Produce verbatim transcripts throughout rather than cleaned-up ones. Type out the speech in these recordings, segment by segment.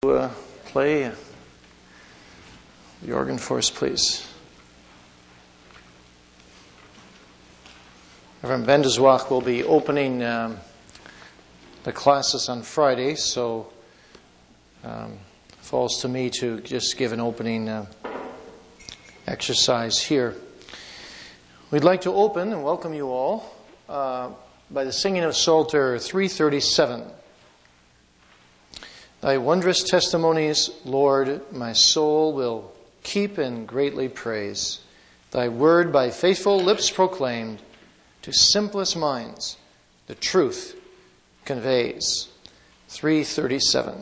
to uh, play the organ for us, please. Reverend Bendezwach will be opening um, the classes on Friday, so um, it falls to me to just give an opening uh, exercise here. We'd like to open and welcome you all uh, by the singing of Psalter three thirty-seven. Thy wondrous testimonies, Lord, my soul will keep and greatly praise. Thy word by faithful lips proclaimed, to simplest minds the truth conveys. three thirty-seven.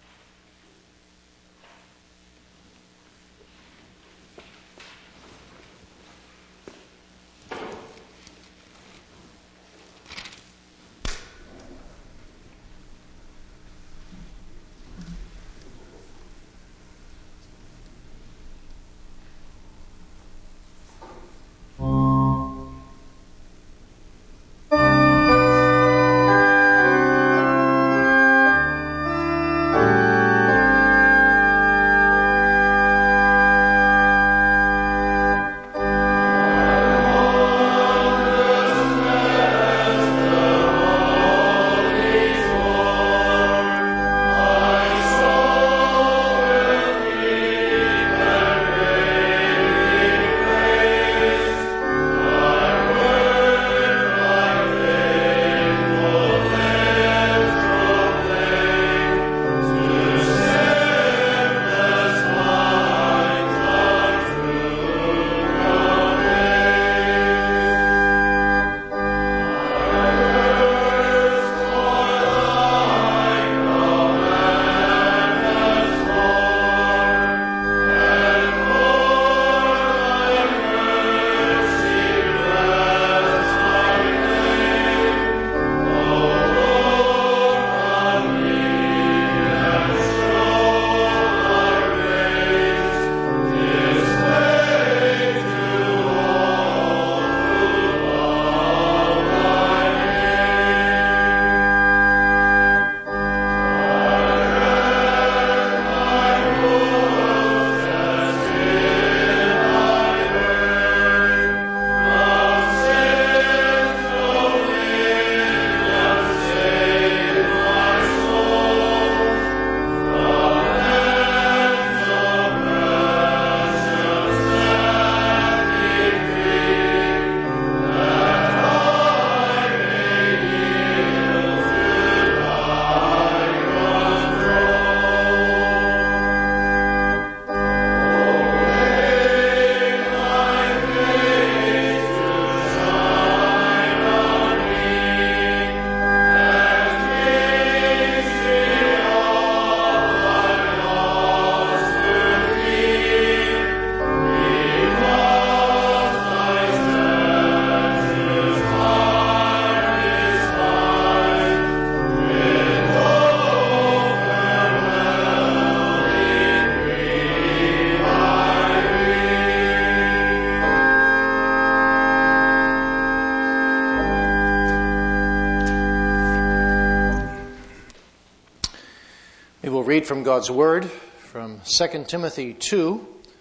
From God's Word, from Second Timothy two,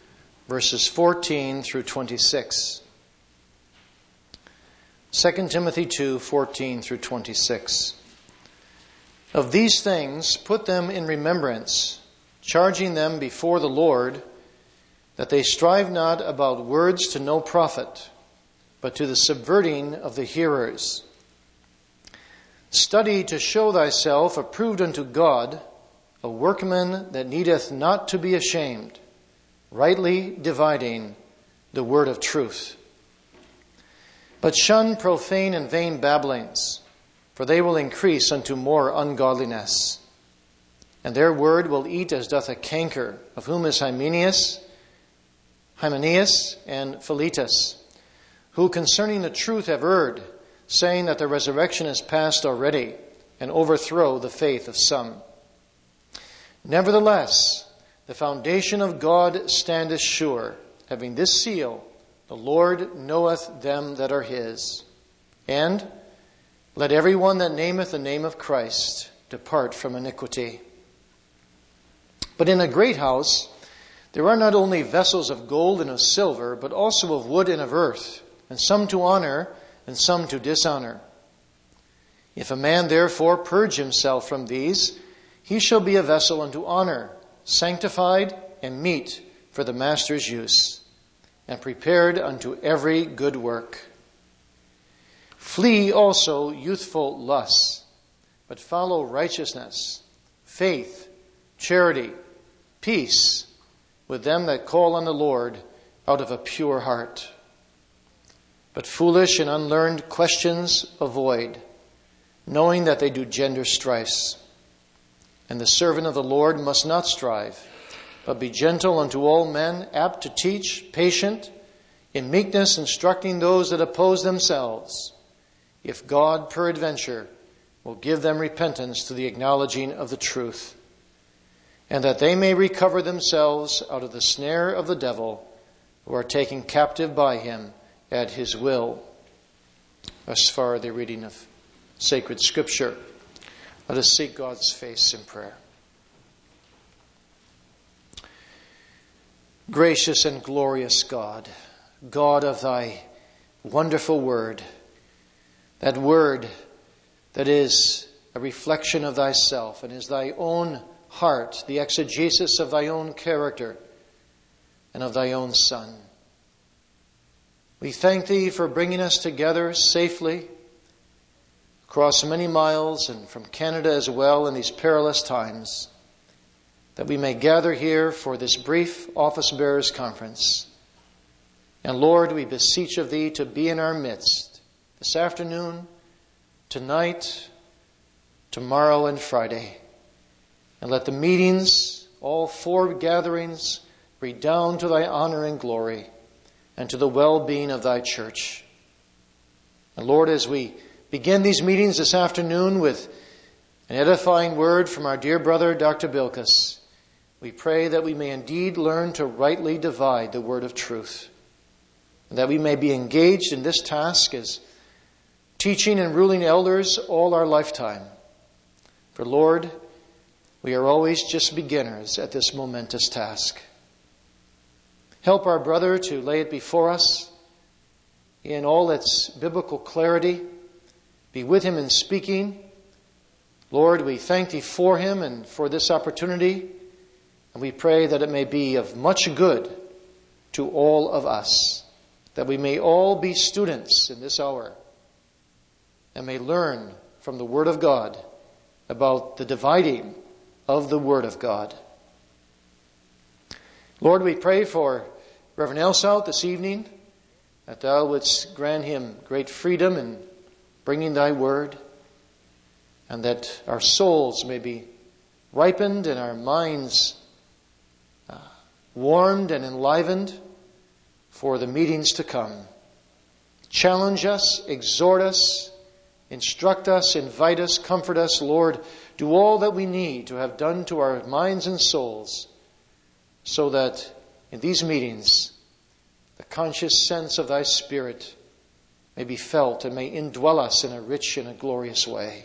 verses fourteen through twenty-six. Second Timothy two, fourteen through twenty-six. Of these things put them in remembrance, charging them before the Lord, that they strive not about words to no profit, but to the subverting of the hearers. Study to show thyself approved unto God, a workman that needeth not to be ashamed, rightly dividing the word of truth. But shun profane and vain babblings, for they will increase unto more ungodliness. And their word will eat as doth a canker, of whom is Hymenaeus, Hymenaeus and Philetus, who concerning the truth have erred, saying that the resurrection is past already, and overthrow the faith of some. Nevertheless, the foundation of God standeth sure, having this seal, the Lord knoweth them that are his. And let every one that nameth the name of Christ depart from iniquity. But in a great house there are not only vessels of gold and of silver, but also of wood and of earth, and some to honor and some to dishonor. If a man therefore purge himself from these, he shall be a vessel unto honor, sanctified and meet for the master's use, and prepared unto every good work. Flee also youthful lusts, but follow righteousness, faith, charity, peace, with them that call on the Lord out of a pure heart. But foolish and unlearned questions avoid, knowing that they do gender strifes. And the servant of the Lord must not strive, but be gentle unto all men, apt to teach, patient, in meekness instructing those that oppose themselves, if God peradventure will give them repentance to the acknowledging of the truth, and that they may recover themselves out of the snare of the devil, who are taken captive by him at his will. Thus far the reading of sacred Scripture. Let us seek God's face in prayer. Gracious and glorious God, God of thy wonderful word, that word that is a reflection of thyself and is thy own heart, the exegesis of thy own character and of thy own Son. We thank thee for bringing us together safely across many miles and from Canada as well in these perilous times, that we may gather here for this brief Office Bearers Conference. And Lord, we beseech of thee to be in our midst this afternoon, tonight, tomorrow, and Friday. And let the meetings, all four gatherings, redound to thy honor and glory and to the well-being of thy church. And Lord, as we begin these meetings this afternoon with an edifying word from our dear brother, Doctor Bilkes, we pray that we may indeed learn to rightly divide the word of truth, and that we may be engaged in this task as teaching and ruling elders all our lifetime. For Lord, we are always just beginners at this momentous task. Help our brother to lay it before us in all its biblical clarity. Be with him in speaking. Lord, we thank thee for him and for this opportunity, and we pray that it may be of much good to all of us, that we may all be students in this hour and may learn from the Word of God about the dividing of the Word of God. Lord, we pray for Reverend Elshout this evening, that thou wouldst grant him great freedom in bringing thy word, and that our souls may be ripened and our minds uh, warmed and enlivened for the meetings to come. Challenge us, exhort us, instruct us, invite us, comfort us, Lord. Do all that we need to have done to our minds and souls, so that in these meetings the conscious sense of thy Spirit may be felt and may indwell us in a rich and a glorious way.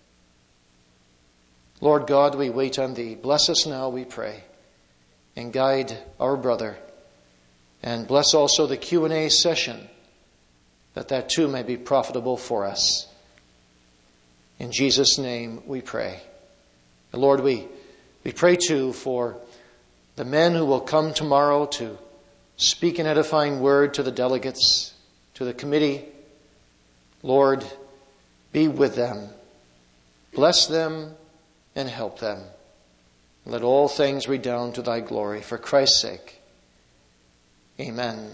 Lord God, we wait on thee. Bless us now, we pray, and guide our brother. And bless also the Q and A session, that that too may be profitable for us. In Jesus' name we pray. And Lord, we, we pray too for the men who will come tomorrow to speak an edifying word to the delegates, to the committee. Lord, be with them. Bless them and help them. Let all things redound to thy glory. For Christ's sake. Amen.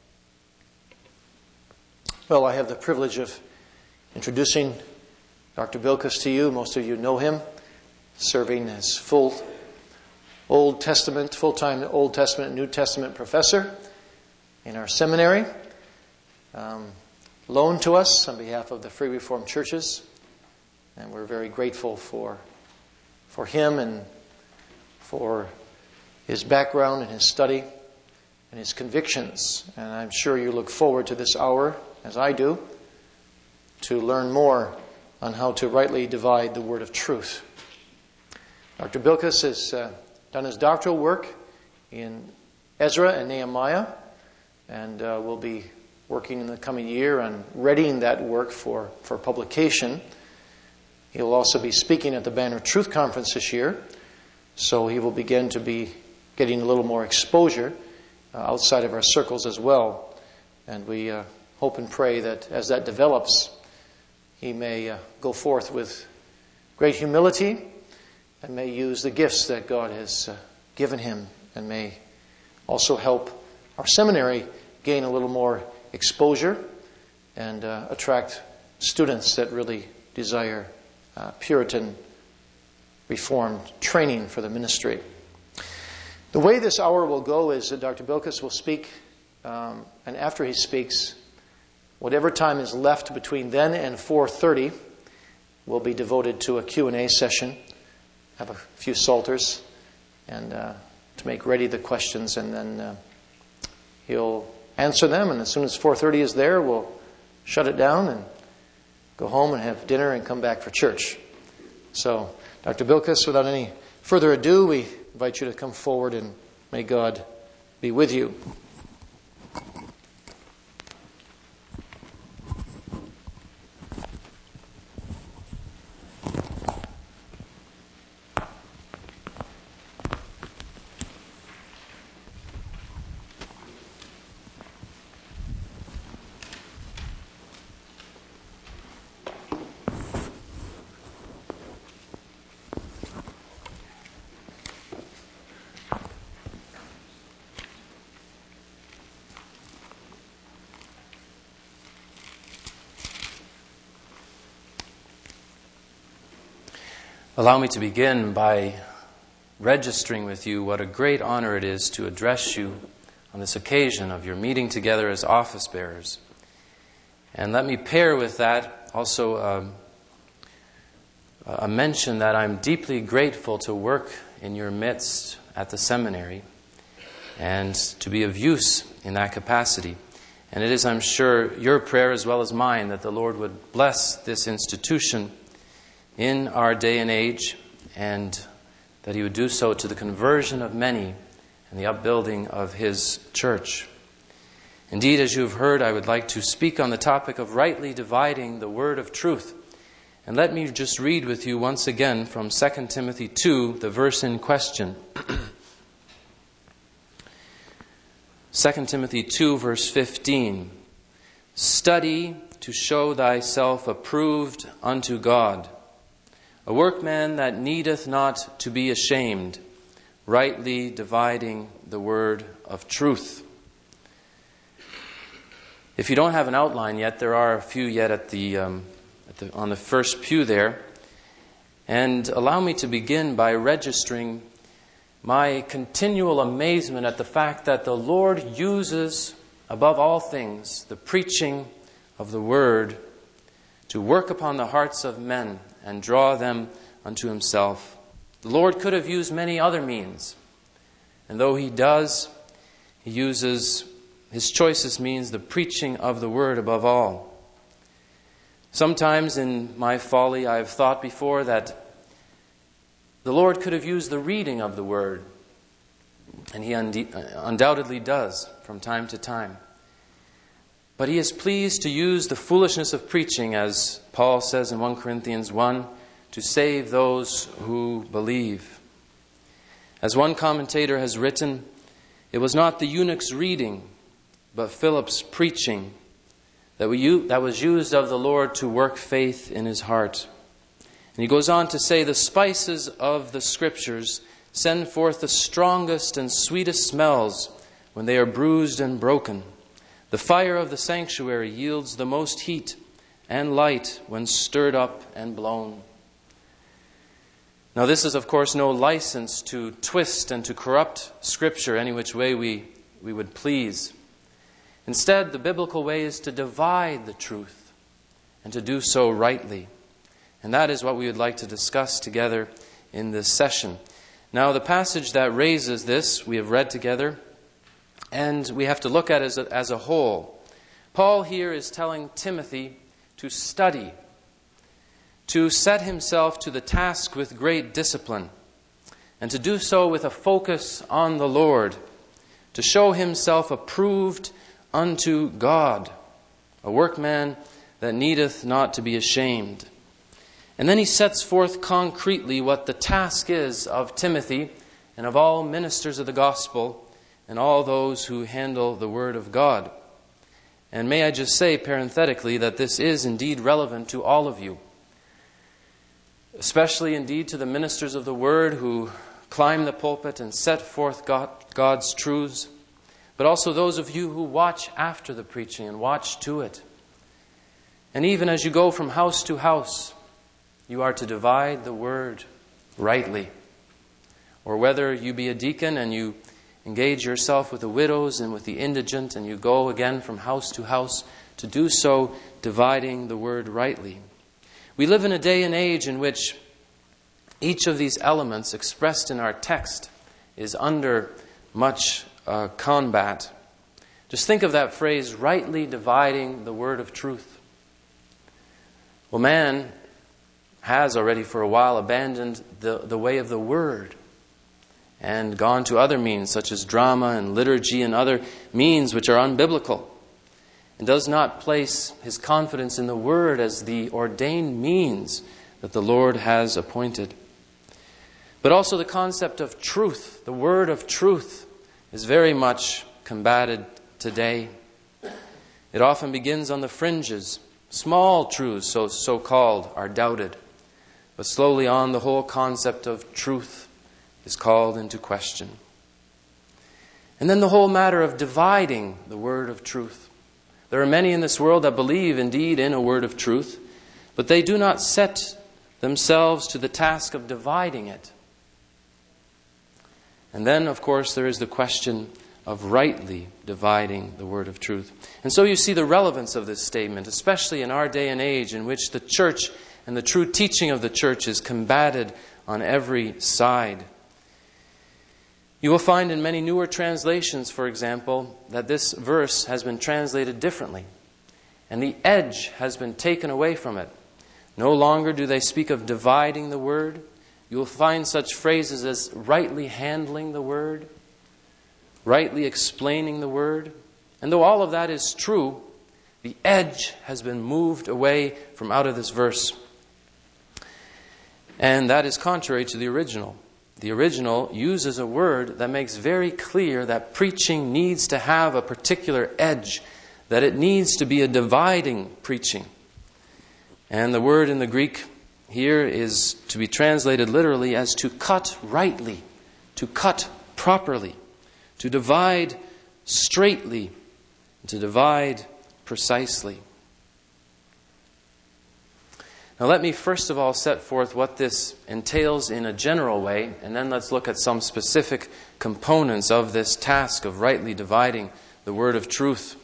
Well, I have the privilege of introducing Doctor Bilkes to you. Most of you know him, serving as full Old Testament, full-time Old Testament and New Testament professor in our seminary. Um, loaned to us on behalf of the Free Reformed Churches. And we're very grateful for, for him and for his background and his study and his convictions. And I'm sure you look forward to this hour, as I do, to learn more on how to rightly divide the word of truth. Doctor Bilkes is uh, done his doctoral work in Ezra and Nehemiah, and uh, will be working in the coming year on readying that work for, for publication. He'll also be speaking at the Banner Truth Conference this year, so he will begin to be getting a little more exposure uh, outside of our circles as well. And we uh, hope and pray that as that develops, he may uh, go forth with great humility and may use the gifts that God has uh, given him, and may also help our seminary gain a little more exposure and uh, attract students that really desire uh, Puritan Reformed training for the ministry. The way this hour will go is that Doctor Bilkes will speak, um, and after he speaks, whatever time is left between then and four thirty will be devoted to a Q and A session. Have a few psalters and uh, to make ready the questions, and then uh, he'll answer them, and as soon as four thirty is there, we'll shut it down and go home and have dinner and come back for church. So, Doctor Bilkes, without any further ado, we invite you to come forward, and may God be with you. Allow me to begin by registering with you what a great honor it is to address you on this occasion of your meeting together as office bearers. And let me pair with that also um, a mention that I'm deeply grateful to work in your midst at the seminary and to be of use in that capacity. And it is, I'm sure, your prayer as well as mine that the Lord would bless this institution in our day and age, and that he would do so to the conversion of many and the upbuilding of his church. Indeed, as you have heard, I would like to speak on the topic of rightly dividing the word of truth. And let me just read with you once again from Second Timothy two, the verse in question. Second Timothy two, verse fifteen. Study to show thyself approved unto God, a workman that needeth not to be ashamed, rightly dividing the word of truth. If you don't have an outline yet, there are a few yet at the, um, at the on the first pew there. And allow me to begin by registering my continual amazement at the fact that the Lord uses, above all things, the preaching of the word to work upon the hearts of men and draw them unto himself. The Lord could have used many other means, and though he does, he uses his choicest means, the preaching of the word above all. Sometimes in my folly I have thought before that the Lord could have used the reading of the word, and he undoubtedly does from time to time. But he is pleased to use the foolishness of preaching, as Paul says in First Corinthians one, to save those who believe. As one commentator has written, it was not the eunuch's reading, but Philip's preaching that, we, that was used of the Lord to work faith in his heart. And he goes on to say, the spices of the Scriptures send forth the strongest and sweetest smells when they are bruised and broken. The fire of the sanctuary yields the most heat and light when stirred up and blown. Now, this is, of course, no license to twist and to corrupt Scripture any which way we, we would please. Instead, the biblical way is to divide the truth and to do so rightly. And that is what we would like to discuss together in this session. Now, the passage that raises this, we have read together, and we have to look at it as a, as a whole. Paul here is telling Timothy to study, to set himself to the task with great discipline. and to do so with a focus on the Lord, to show himself approved unto God, a workman that needeth not to be ashamed. And then he sets forth concretely what the task is of Timothy and of all ministers of the gospel and all those who handle the Word of God. And may I just say parenthetically that this is indeed relevant to all of you, especially indeed to the ministers of the Word who climb the pulpit and set forth God, God's truths, but also those of you who watch after the preaching and watch to it. And even as you go from house to house, you are to divide the Word rightly. Or whether you be a deacon and you engage yourself with the widows and with the indigent, and you go again from house to house to do so, dividing the Word rightly. We live in a day and age in which each of these elements expressed in our text is under much uh, combat. Just think of that phrase, rightly dividing the word of truth. Well, man has already for a while abandoned the, the way of the Word and gone to other means such as drama and liturgy and other means which are unbiblical, and does not place his confidence in the Word as the ordained means that the Lord has appointed. But also the concept of truth, the word of truth, is very much combated today. It often begins on the fringes. Small truths, so so-called, are doubted. But slowly on, the whole concept of truth is called into question. And then the whole matter of dividing the word of truth. There are many in this world that believe indeed in a word of truth, but they do not set themselves to the task of dividing it. And then, of course, there is the question of rightly dividing the word of truth. And so you see the relevance of this statement, especially in our day and age in which the church and the true teaching of the church is combated on every side. You will find in many newer translations, for example, that this verse has been translated differently, and the edge has been taken away from it. No longer do they speak of dividing the word. You will find such phrases as rightly handling the word, rightly explaining the word. And though all of that is true, the edge has been moved away from out of this verse. And that is contrary to the original. The original uses a word that makes very clear that preaching needs to have a particular edge, that it needs to be a dividing preaching. And the word in the Greek here is to be translated literally as to cut rightly, to cut properly, to divide straightly, to divide precisely. Now let me first of all set forth what this entails in a general way, and then let's look at some specific components of this task of rightly dividing the word of truth.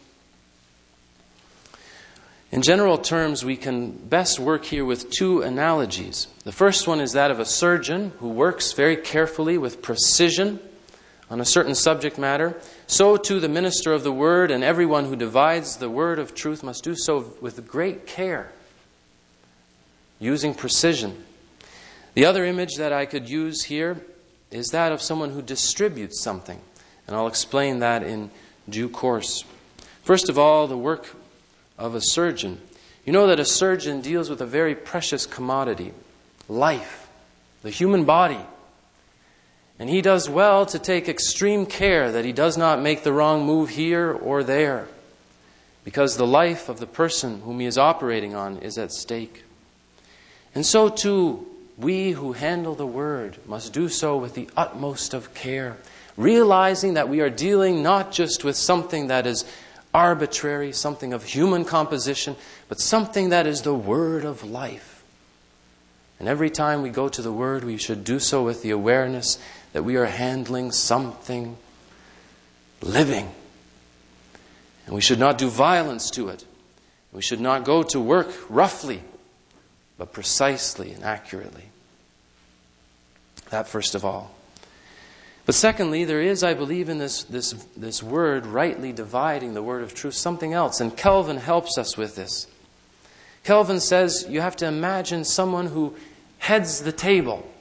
In general terms, we can best work here with two analogies. The first one is that of a surgeon who works very carefully with precision on a certain subject matter. So too the minister of the word and everyone who divides the word of truth must do so with great care, using precision. The other image that I could use here is that of someone who distributes something. And I'll explain that in due course. First of all, the work of a surgeon. You know that a surgeon deals with a very precious commodity, life, the human body. And he does well to take extreme care that he does not make the wrong move here or there, because the life of the person whom he is operating on is at stake. And so too, we who handle the word must do so with the utmost of care, realizing that we are dealing not just with something that is arbitrary, something of human composition, but something that is the word of life. And every time we go to the word, we should do so with the awareness that we are handling something living. And we should not do violence to it. We should not go to work roughly, but precisely and accurately. That first of all. But secondly, there is, I believe, in this, this, this word, rightly dividing the word of truth, something else. And Calvin helps us with this. Calvin says you have to imagine someone who heads the table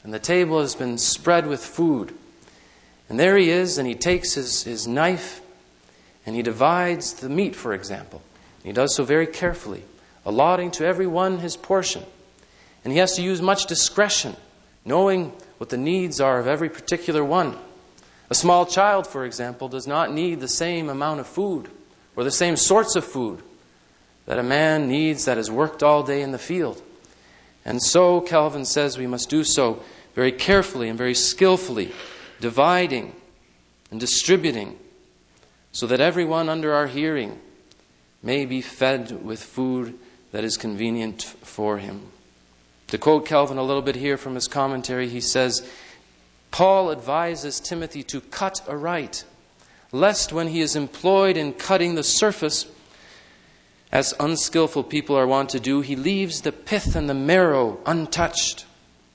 and the table has been spread with food. And there he is, and he takes his, his knife, and he divides the meat, for example. And he does so very carefully, allotting to everyone his portion. And he has to use much discretion, knowing what the needs are of every particular one. A small child, for example, does not need the same amount of food or the same sorts of food that a man needs that has worked all day in the field. And so, Calvin says, we must do so very carefully and very skillfully, dividing and distributing, so that everyone under our hearing may be fed with food that is convenient for him. To quote Calvin a little bit here from his commentary, he says, Paul advises Timothy to cut aright, lest when he is employed in cutting the surface, as unskillful people are wont to do, he leaves the pith and the marrow untouched.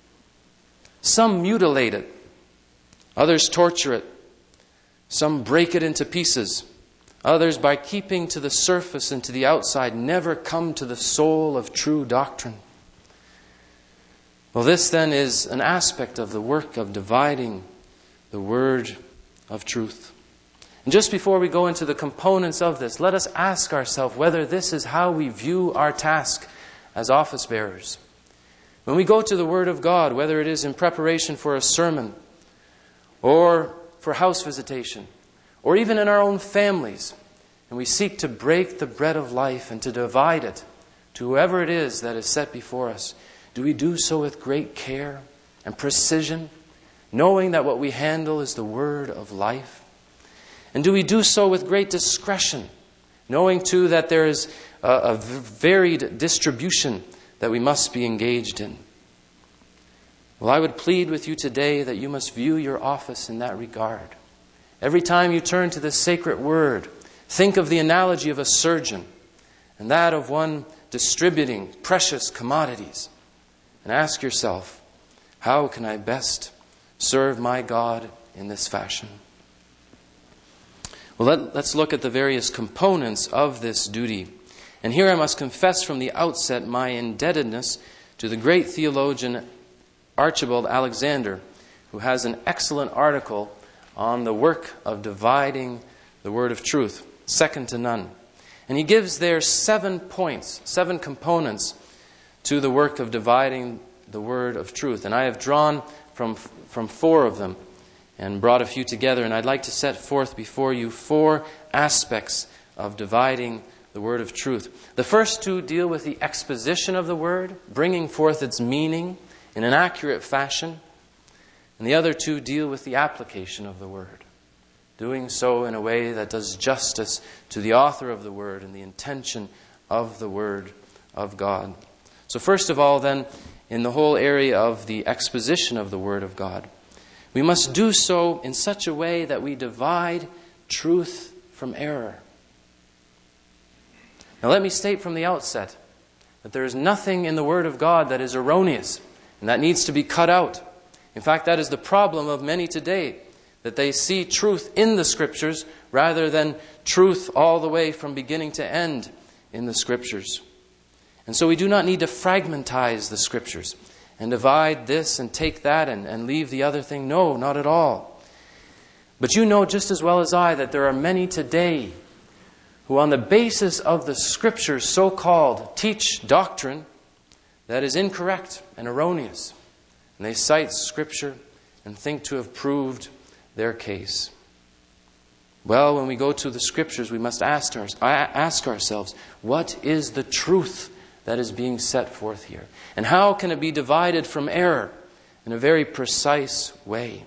Some mutilate it, others torture it, some break it into pieces. Others, by keeping to the surface and to the outside, never come to the soul of true doctrine. Well, this then is an aspect of the work of dividing the word of truth. And just before we go into the components of this, let us ask ourselves whether this is how we view our task as office bearers. When we go to the Word of God, whether it is in preparation for a sermon or for house visitation, or even in our own families, and we seek to break the bread of life and to divide it to whoever it is that is set before us, do we do so with great care and precision, knowing that what we handle is the word of life? And do we do so with great discretion, knowing too that there is a, a varied distribution that we must be engaged in? Well, I would plead with you today that you must view your office in that regard. Every time you turn to this sacred word, think of the analogy of a surgeon and that of one distributing precious commodities. And ask yourself, how can I best serve my God in this fashion? Well, let, let's look at the various components of this duty. And here I must confess from the outset my indebtedness to the great theologian Archibald Alexander, who has an excellent article on the work of dividing the word of truth, second to none. And he gives there seven points, seven components to the work of dividing the word of truth. And I have drawn from, from four of them and brought a few together. And I'd like to set forth before you four aspects of dividing the word of truth. The first two deal with the exposition of the word, bringing forth its meaning in an accurate fashion. And the other two deal with the application of the word, doing so in a way that does justice to the author of the word and the intention of the word of God. So first of all, then, in the whole area of the exposition of the word of God, we must do so in such a way that we divide truth from error. Now let me state from the outset that there is nothing in the word of God that is erroneous and that needs to be cut out. In fact, that is the problem of many today, that they see truth in the Scriptures rather than truth all the way from beginning to end in the Scriptures. And so we do not need to fragmentize the Scriptures and divide this and take that and, and leave the other thing. No, not at all. But you know just as well as I that there are many today who on the basis of the Scriptures, so-called, teach doctrine that is incorrect and erroneous. And they cite Scripture and think to have proved their case. Well, when we go to the Scriptures, we must ask, our, ask ourselves, what is the truth that is being set forth here? And how can it be divided from error in a very precise way?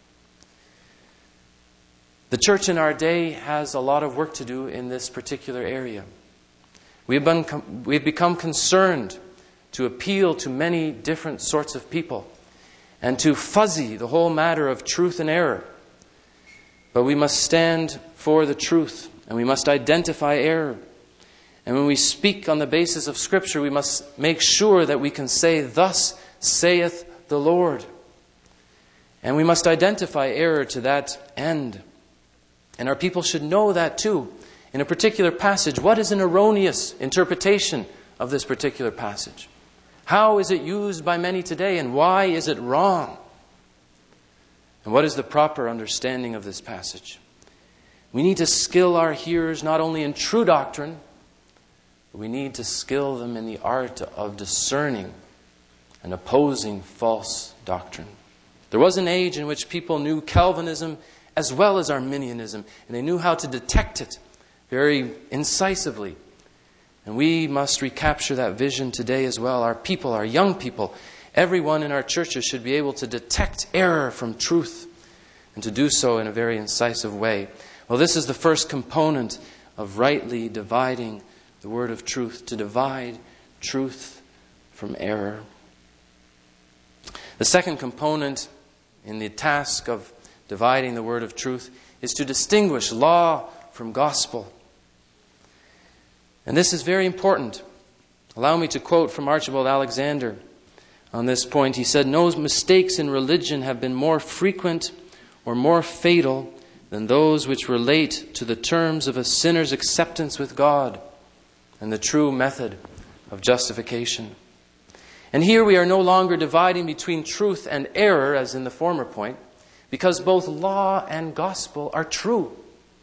The church in our day has a lot of work to do in this particular area. We've, been, we've become concerned to appeal to many different sorts of people and to fuzzy the whole matter of truth and error. But we must stand for the truth, and we must identify error. And when we speak on the basis of Scripture, we must make sure that we can say, "Thus saith the Lord." And we must identify error to that end. And our people should know that too. In a particular passage, what is an erroneous interpretation of this particular passage? How is it used by many today, and why is it wrong? And what is the proper understanding of this passage? We need to skill our hearers not only in true doctrine, but we need to skill them in the art of discerning and opposing false doctrine. There was an age in which people knew Calvinism as well as Arminianism, and they knew how to detect it very incisively. And we must recapture that vision today as well. Our people, our young people, everyone in our churches should be able to detect error from truth, and to do so in a very incisive way. Well, this is the first component of rightly dividing the word of truth, to divide truth from error. The second component in the task of dividing the word of truth is to distinguish law from gospel. And this is very important. Allow me to quote from Archibald Alexander on this point. He said, "No mistakes in religion have been more frequent or more fatal than those which relate to the terms of a sinner's acceptance with God and the true method of justification." And here we are no longer dividing between truth and error as in the former point, because both law and gospel are true.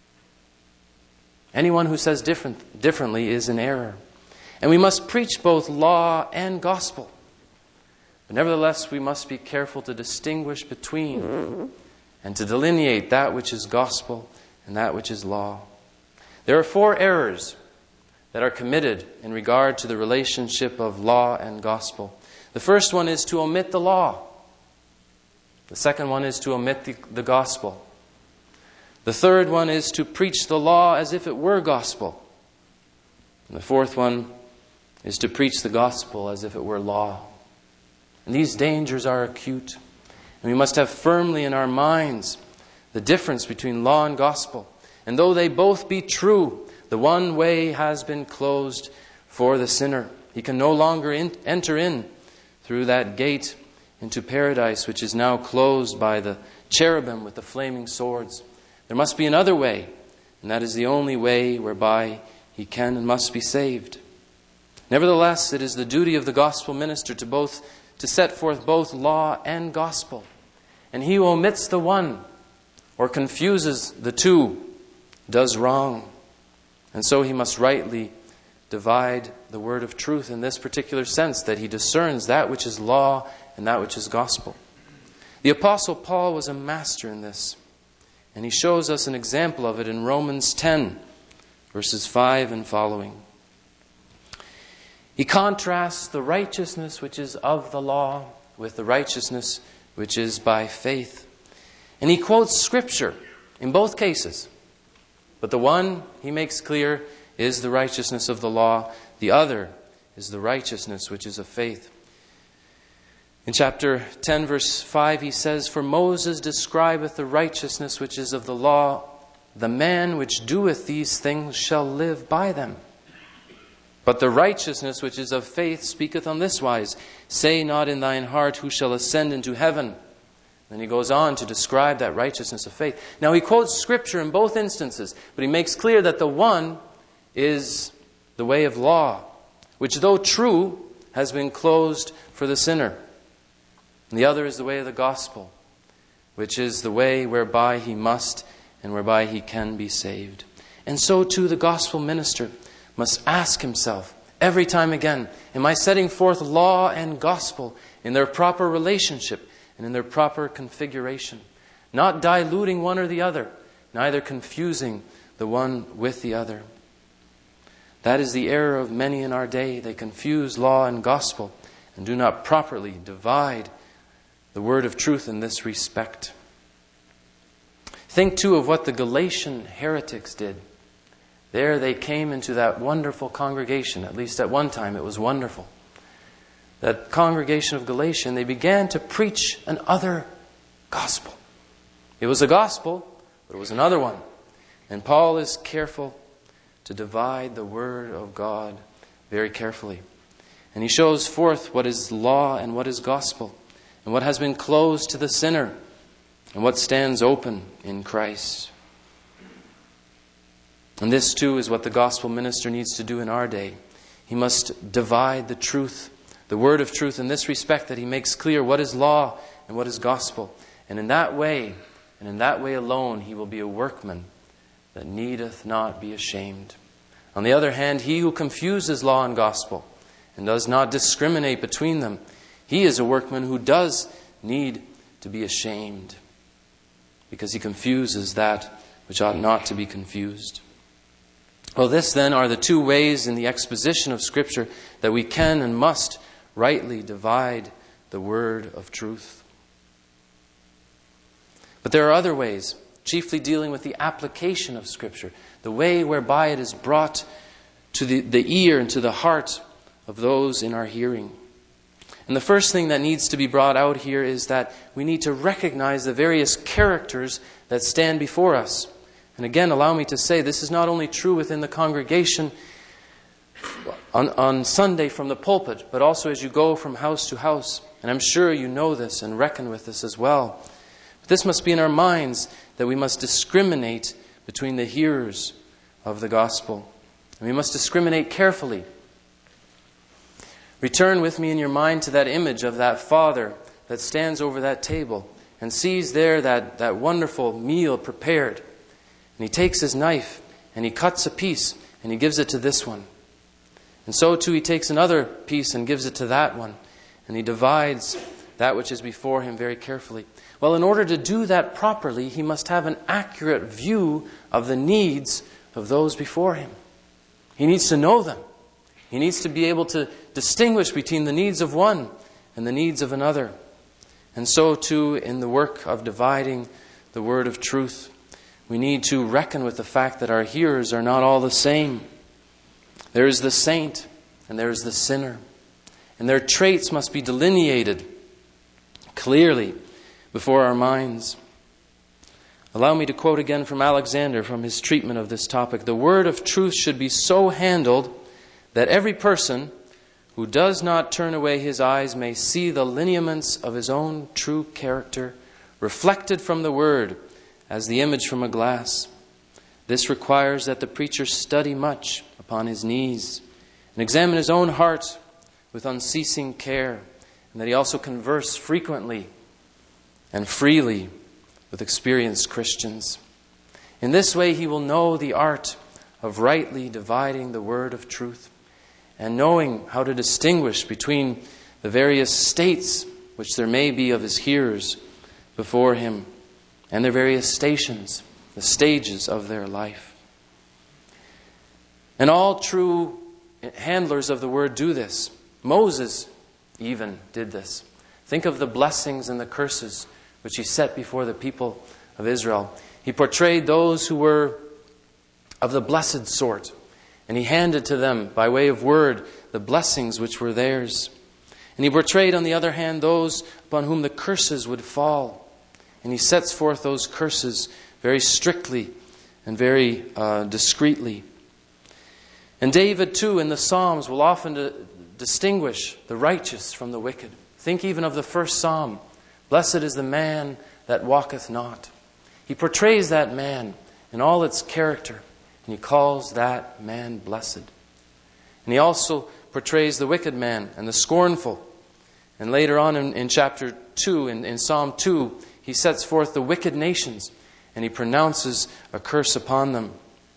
Anyone who says different, differently is in error. And we must preach both law and gospel. But nevertheless, we must be careful to distinguish between and to delineate that which is gospel and that which is law. There are four errors that are committed in regard to the relationship of law and gospel. The first one is to omit the law. The second one is to omit the, the gospel. The third one is to preach the law as if it were gospel. And the fourth one is to preach the gospel as if it were law. And these dangers are acute. And we must have firmly in our minds the difference between law and gospel. And though they both be true, the one way has been closed for the sinner. He can no longer in, enter in through that gate into paradise, which is now closed by the cherubim with the flaming swords. There must be another way, and that is the only way whereby he can and must be saved. Nevertheless, it is the duty of the gospel minister to both to set forth both law and gospel. And he who omits the one or confuses the two does wrong. And so he must rightly divide the word of truth in this particular sense, that he discerns that which is law and that which is gospel. The Apostle Paul was a master in this, and he shows us an example of it in Romans ten, verses five and following. He contrasts the righteousness which is of the law with the righteousness which is by faith. And he quotes Scripture in both cases. But the one, he makes clear, is the righteousness of the law. The other is the righteousness which is of faith. In chapter ten, verse five, he says, "For Moses describeth the righteousness which is of the law. The man which doeth these things shall live by them. But the righteousness which is of faith speaketh on this wise, Say not in thine heart, who shall ascend into heaven?" Then he goes on to describe that righteousness of faith. Now he quotes Scripture in both instances, but he makes clear that the one is the way of law, which though true, has been closed for the sinner. And the other is the way of the gospel, which is the way whereby he must and whereby he can be saved. And so too the gospel minister must ask himself every time again, am I setting forth law and gospel in their proper relationship and in their proper configuration? Not diluting one or the other, neither confusing the one with the other. That is the error of many in our day. They confuse law and gospel and do not properly divide the word of truth in this respect. Think too of what the Galatian heretics did. There they came into that wonderful congregation, at least at one time it was wonderful. That congregation of Galatia, and they began to preach an other gospel. It was a gospel, but it was another one. And Paul is careful to divide the word of God very carefully. And he shows forth what is law and what is gospel, and what has been closed to the sinner, and what stands open in Christ. And this too is what the gospel minister needs to do in our day. He must divide the truth, the word of truth in this respect, that he makes clear what is law and what is gospel. And in that way, and in that way alone, he will be a workman that needeth not be ashamed. On the other hand, he who confuses law and gospel and does not discriminate between them, he is a workman who does need to be ashamed, because he confuses that which ought not to be confused. Well, this then are the two ways in the exposition of Scripture that we can and must rightly divide the word of truth. But there are other ways, chiefly dealing with the application of Scripture, the way whereby it is brought to the, the ear and to the heart of those in our hearing. And the first thing that needs to be brought out here is that we need to recognize the various characters that stand before us. And again, allow me to say, this is not only true within the congregation on, on Sunday from the pulpit, but also as you go from house to house. And I'm sure you know this and reckon with this as well. But this must be in our minds, that we must discriminate between the hearers of the gospel. And we must discriminate carefully. Return with me in your mind to that image of that father that stands over that table and sees there that, that wonderful meal prepared. And he takes his knife and he cuts a piece and he gives it to this one. And so too he takes another piece and gives it to that one. And he divides that which is before him very carefully. Well, in order to do that properly, he must have an accurate view of the needs of those before him. He needs to know them. He needs to be able to distinguish between the needs of one and the needs of another. And so too in the work of dividing the word of truth, we need to reckon with the fact that our hearers are not all the same. There is the saint and there is the sinner. And their traits must be delineated clearly before our minds. Allow me to quote again from Alexander from his treatment of this topic. The word of truth should be so handled that every person who does not turn away his eyes may see the lineaments of his own true character reflected from the word as the image from a glass. This requires that the preacher study much upon his knees and examine his own heart with unceasing care, and that he also converse frequently and freely with experienced Christians. In this way he will know the art of rightly dividing the word of truth, and knowing how to distinguish between the various states which there may be of his hearers before him, and their various stations, the stages of their life. And all true handlers of the word do this. Moses even did this. Think of the blessings and the curses which he set before the people of Israel. He portrayed those who were of the blessed sort, and he handed to them, by way of word, the blessings which were theirs. And he portrayed, on the other hand, those upon whom the curses would fall. And he sets forth those curses very strictly and very uh, discreetly. And David, too, in the Psalms will often d- distinguish the righteous from the wicked. Think even of the first Psalm. Blessed is the man that walketh not. He portrays that man in all its character, and he calls that man blessed. And he also portrays the wicked man and the scornful. And later on in, in chapter two, in, in Psalm two, he sets forth the wicked nations, and he pronounces a curse upon them.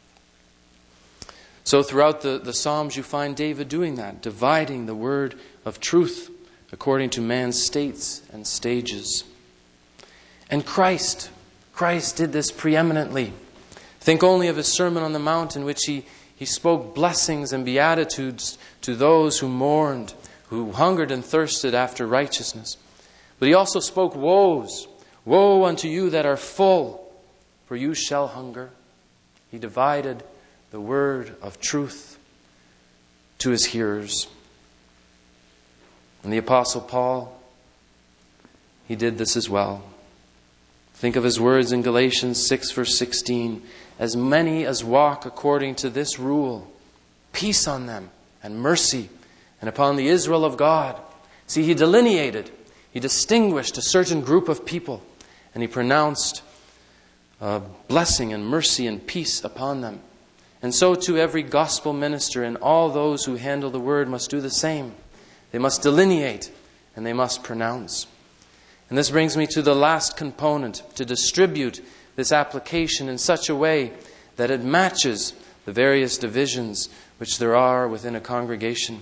So throughout the, the Psalms you find David doing that, dividing the word of truth according to man's states and stages. And Christ, Christ did this preeminently. Think only of his Sermon on the Mount, in which he, he spoke blessings and beatitudes to those who mourned, who hungered and thirsted after righteousness. But he also spoke woes. Woe unto you that are full, for you shall hunger. He divided the word of truth to his hearers. And the Apostle Paul, he did this as well. Think of his words in Galatians six, verse sixteen. As many as walk according to this rule, peace on them and mercy, and upon the Israel of God. See, he delineated, he distinguished a certain group of people, and he pronounced uh, blessing and mercy and peace upon them. And so too every gospel minister and all those who handle the word must do the same. they must delineate, and they must pronounce. And this brings me to the last component, to distribute this application in such a way that it matches the various divisions which there are within a congregation.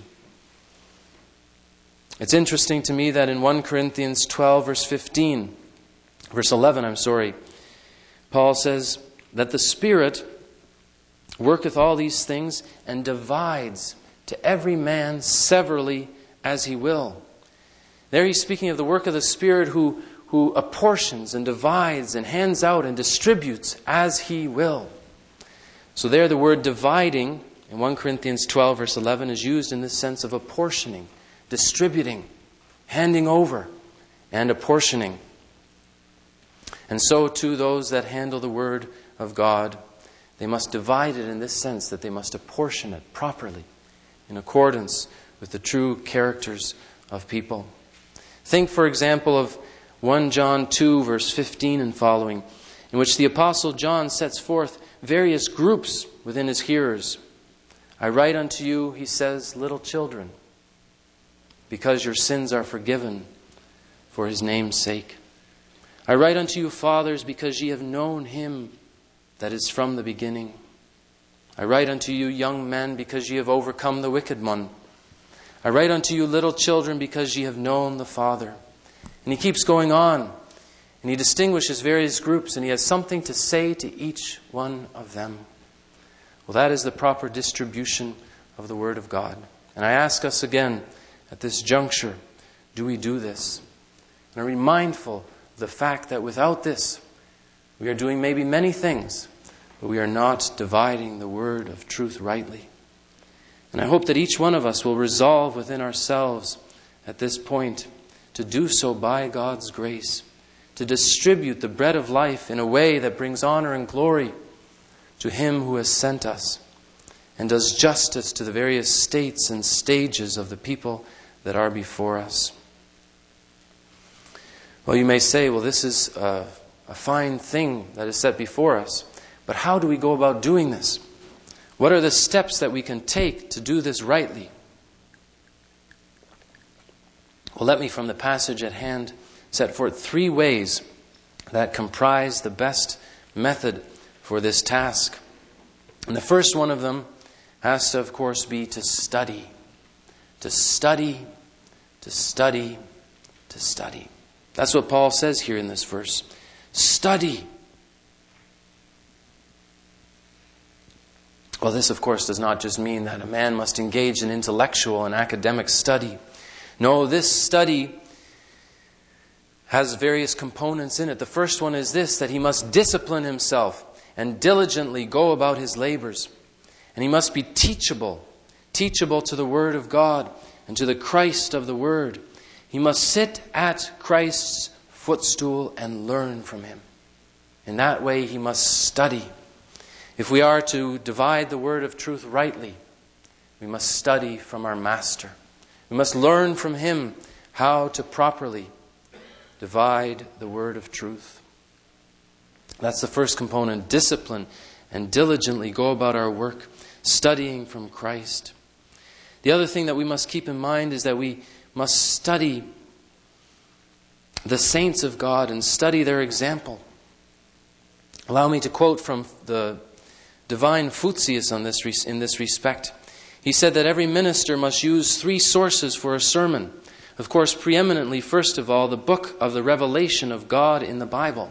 It's interesting to me that in First Corinthians twelve, verse fifteen, verse eleven, I'm sorry, Paul says that the Spirit worketh all these things and divides to every man severally as he will. There he's speaking of the work of the Spirit who, who apportions and divides and hands out and distributes as he will. So there the word dividing in First Corinthians twelve, verse eleven is used in this sense of apportioning, distributing, handing over, and apportioning. And so too those that handle the Word of God, they must divide it in this sense that they must apportion it properly in accordance with the true characters of people. Think, for example, of First John two, verse fifteen and following, in which the Apostle John sets forth various groups within his hearers. I write unto you, he says, little children, because your sins are forgiven for his name's sake. I write unto you, fathers, because ye have known him that is from the beginning. I write unto you, young men, because ye have overcome the wicked one. I write unto you, little children, because ye have known the Father. And he keeps going on, and he distinguishes various groups, and he has something to say to each one of them. Well, that is the proper distribution of the Word of God. And I ask us again, at this juncture, do we do this? And are we mindful of the fact that without this, we are doing maybe many things, but we are not dividing the word of truth rightly. And I hope that each one of us will resolve within ourselves at this point to do so by God's grace, to distribute the bread of life in a way that brings honor and glory to Him who has sent us and does justice to the various states and stages of the people that are before us. Well, you may say, well, this is a, a fine thing that is set before us, but how do we go about doing this? What are the steps that we can take to do this rightly? Well, let me, from the passage at hand, set forth three ways that comprise the best method for this task. And the first one of them has to, of course, be to study. To study, to study, to study. That's what Paul says here in this verse. Study. Well, this, of course, does not just mean that a man must engage in intellectual and academic study. No, this study has various components in it. The first one is this, that he must discipline himself and diligently go about his labors. And he must be teachable, teachable to the Word of God and to the Christ of the Word. He must sit at Christ's footstool and learn from Him. In that way, he must study. If we are to divide the word of truth rightly, we must study from our Master. We must learn from Him how to properly divide the word of truth. That's the first component, discipline and diligently go about our work, studying from Christ. The other thing that we must keep in mind is that we must study the saints of God and study their example. Allow me to quote from the divine Futsius on this, in this respect. He said that every minister must use three sources for a sermon. Of course, preeminently, first of all, the book of the revelation of God in the Bible.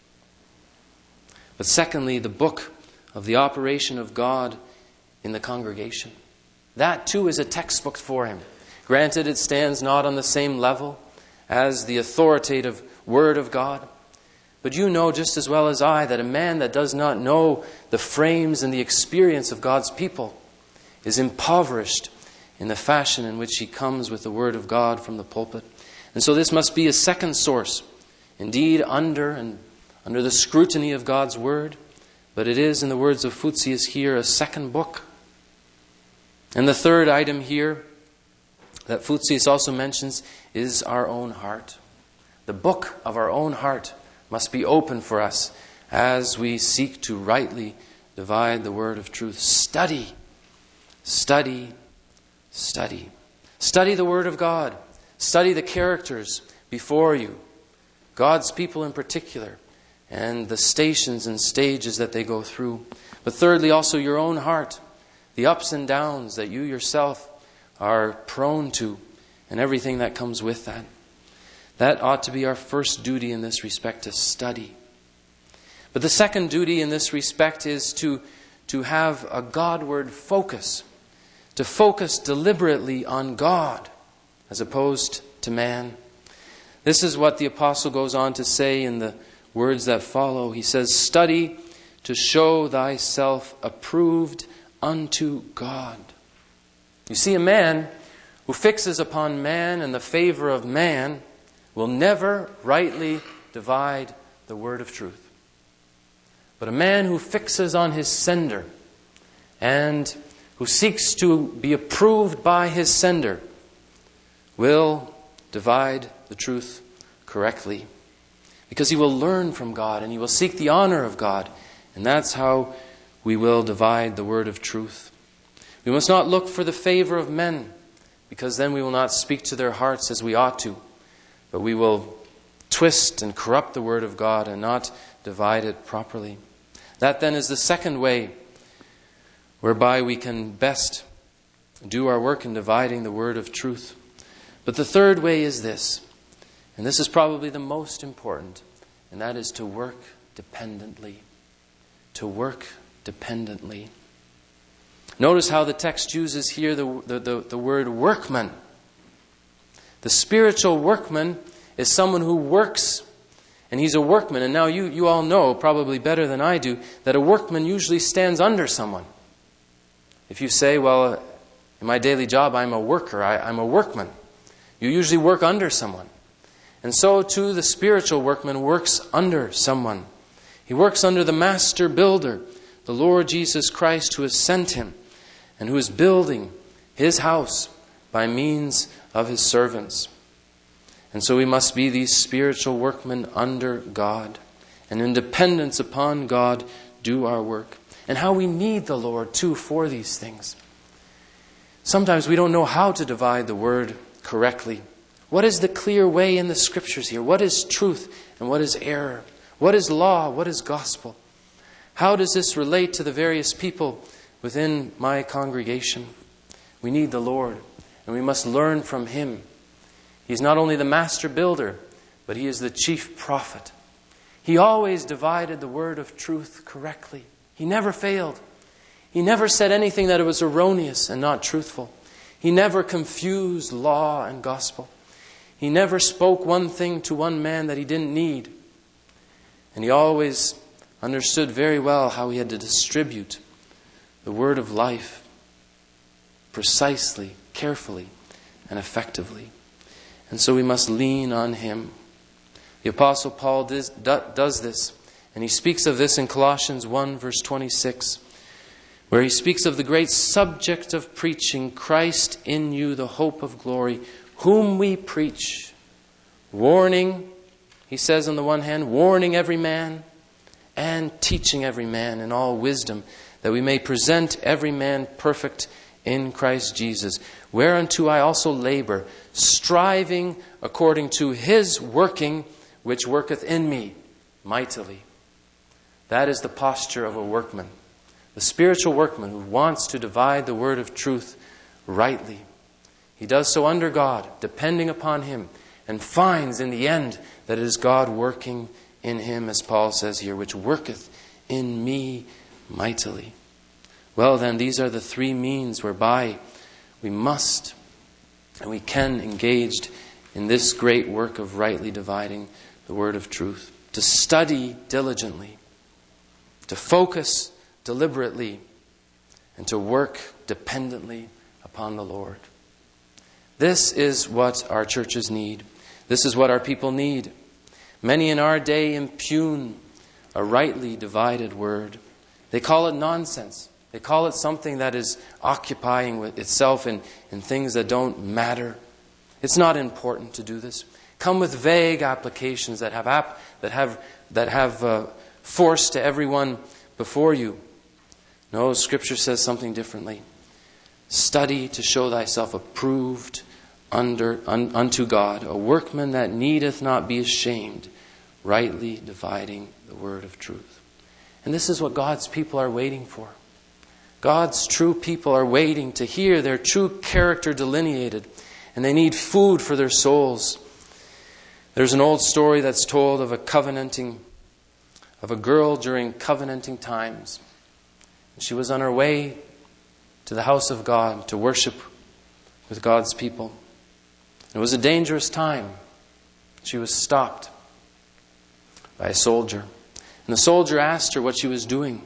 But secondly, the book of the operation of God in the congregation. That too is a textbook for him. Granted, it stands not on the same level as the authoritative Word of God. But you know just as well as I that a man that does not know the frames and the experience of God's people is impoverished in the fashion in which he comes with the Word of God from the pulpit. And so this must be a second source, indeed under and under the scrutiny of God's Word, but it is, in the words of Futsius here, a second book. And the third item here that Futsius also mentions is our own heart. The book of our own heart must be open for us as we seek to rightly divide the word of truth. Study, study, study. Study the Word of God. Study the characters before you, God's people in particular, and the stations and stages that they go through. But thirdly, also your own heart, the ups and downs that you yourself are prone to, and everything that comes with that. That ought to be our first duty in this respect, to study. But the second duty in this respect is to, to have a Godward focus, to focus deliberately on God as opposed to man. This is what the apostle goes on to say in the words that follow. He says, "Study to show thyself approved unto God." You see, a man who fixes upon man and the favor of man will never rightly divide the word of truth. But a man who fixes on his sender and who seeks to be approved by his sender will divide the truth correctly. Because he will learn from God and he will seek the honor of God. And that's how we will divide the word of truth. We must not look for the favor of men, because then we will not speak to their hearts as we ought to. But we will twist and corrupt the word of God and not divide it properly. That then is the second way whereby we can best do our work in dividing the word of truth. But the third way is this, and this is probably the most important, and that is to work dependently. To work dependently. Notice how the text uses here the, the, the, the word workman. The spiritual workman is someone who works, and he's a workman. And now you, you all know, probably better than I do, that a workman usually stands under someone. If you say, well, in my daily job I'm a worker, I, I'm a workman. You usually work under someone. And so too the spiritual workman works under someone. He works under the master builder, the Lord Jesus Christ, who has sent him and who is building his house by means of his servants. And so we must be these spiritual workmen under God, and in dependence upon God do our work. And how we need the Lord too for these things. Sometimes we don't know how to divide the word correctly. What is the clear way in the scriptures here? What is truth and what is error? What is law? What is gospel? How does this relate to the various people within my congregation? We need the Lord, and we must learn from Him. He's not only the master builder, but He is the chief prophet. He always divided the word of truth correctly. He never failed. He never said anything that was erroneous and not truthful. He never confused law and gospel. He never spoke one thing to one man that he didn't need. And he always understood very well how he had to distribute the word of life precisely, carefully, and effectively. And so we must lean on Him. The Apostle Paul does, does this, and he speaks of this in Colossians one, verse twenty-six, where he speaks of the great subject of preaching, Christ in you, the hope of glory, whom we preach, warning, he says on the one hand, warning every man and teaching every man in all wisdom, that we may present every man perfect in Christ Jesus, whereunto I also labor, striving according to His working, which worketh in me mightily. That is the posture of a workman. The spiritual workman who wants to divide the word of truth rightly. He does so under God, depending upon Him, and finds in the end that it is God working in him, as Paul says here, which worketh in me mightily. Well then, these are the three means whereby we must and we can engage in this great work of rightly dividing the word of truth. To study diligently, to focus deliberately, and to work dependently upon the Lord. This is what our churches need. This is what our people need. Many in our day impugn a rightly divided word. They call it nonsense. They call it something that is occupying itself in, in things that don't matter. It's not important to do this. Come with vague applications that have ap- that have that have uh, force to everyone before you. No, Scripture says something differently. Study to show thyself approved under un, unto God, a workman that needeth not be ashamed, rightly dividing the word of truth. And this is what God's people are waiting for. God's true people are waiting to hear their true character delineated, and they need food for their souls. There's an old story that's told of a covenanting, of a girl during covenanting times. She was on her way to the house of God to worship with God's people. It was a dangerous time. She was stopped by a soldier. And the soldier asked her what she was doing.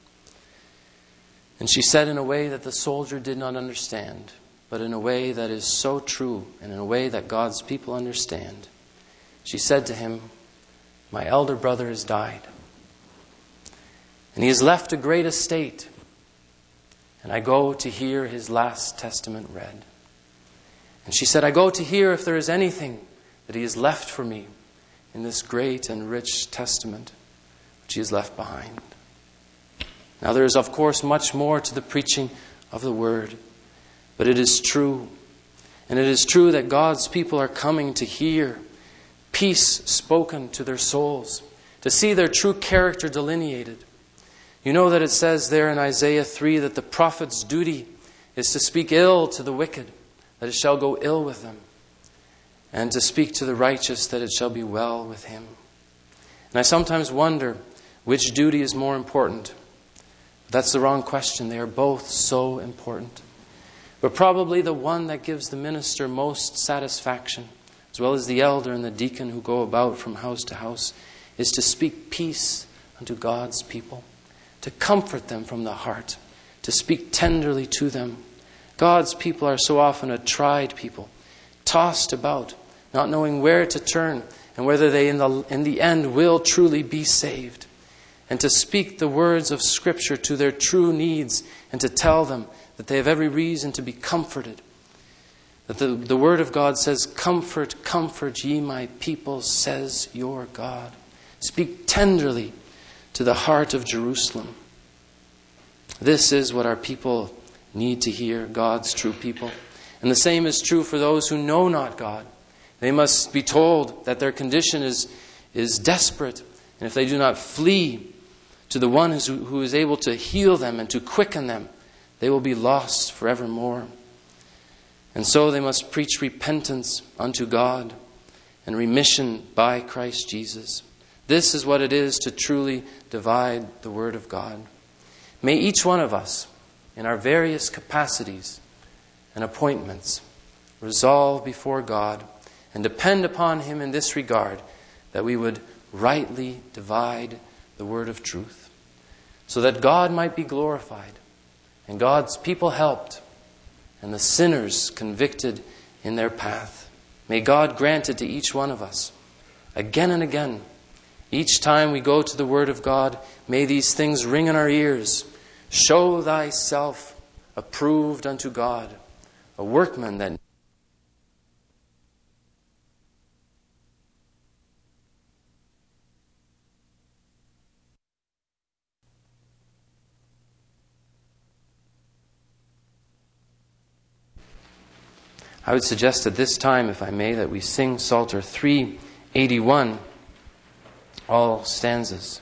And she said in a way that the soldier did not understand, but in a way that is so true and in a way that God's people understand. She said to him, "My elder brother has died. And he has left a great estate. And I go to hear his last testament read." And she said, "I go to hear if there is anything that he has left for me in this great and rich testament which he has left behind." Now there is, of course, much more to the preaching of the word. But it is true. And it is true that God's people are coming to hear peace spoken to their souls, to see their true character delineated. You know that it says there in Isaiah three that the prophet's duty is to speak ill to the wicked, that it shall go ill with them, and to speak to the righteous, that it shall be well with him. And I sometimes wonder which duty is more important. That's the wrong question. They are both so important. But probably the one that gives the minister most satisfaction, as well as the elder and the deacon who go about from house to house, is to speak peace unto God's people, to comfort them from the heart, to speak tenderly to them. God's people are so often a tried people, tossed about, not knowing where to turn and whether they in the, in the end will truly be saved. And to speak the words of Scripture to their true needs and to tell them that they have every reason to be comforted. That the, the Word of God says, "Comfort, comfort ye my people, says your God." Speak tenderly to the heart of Jerusalem. This is what our people need to hear, God's true people. And the same is true for those who know not God. They must be told that their condition is, is desperate. And if they do not flee to the one who is able to heal them and to quicken them, they will be lost forevermore. And so they must preach repentance unto God and remission by Christ Jesus. This is what it is to truly divide the Word of God. May each one of us, in our various capacities and appointments, resolve before God and depend upon Him in this regard, that we would rightly divide the word of truth, so that God might be glorified and God's people helped and the sinners convicted in their path. May God grant it to each one of us again and again. Each time we go to the Word of God, may these things ring in our ears. Show thyself approved unto God, a workman that I would suggest at this time, if I may, that we sing Psalter three eighty-one, all stanzas.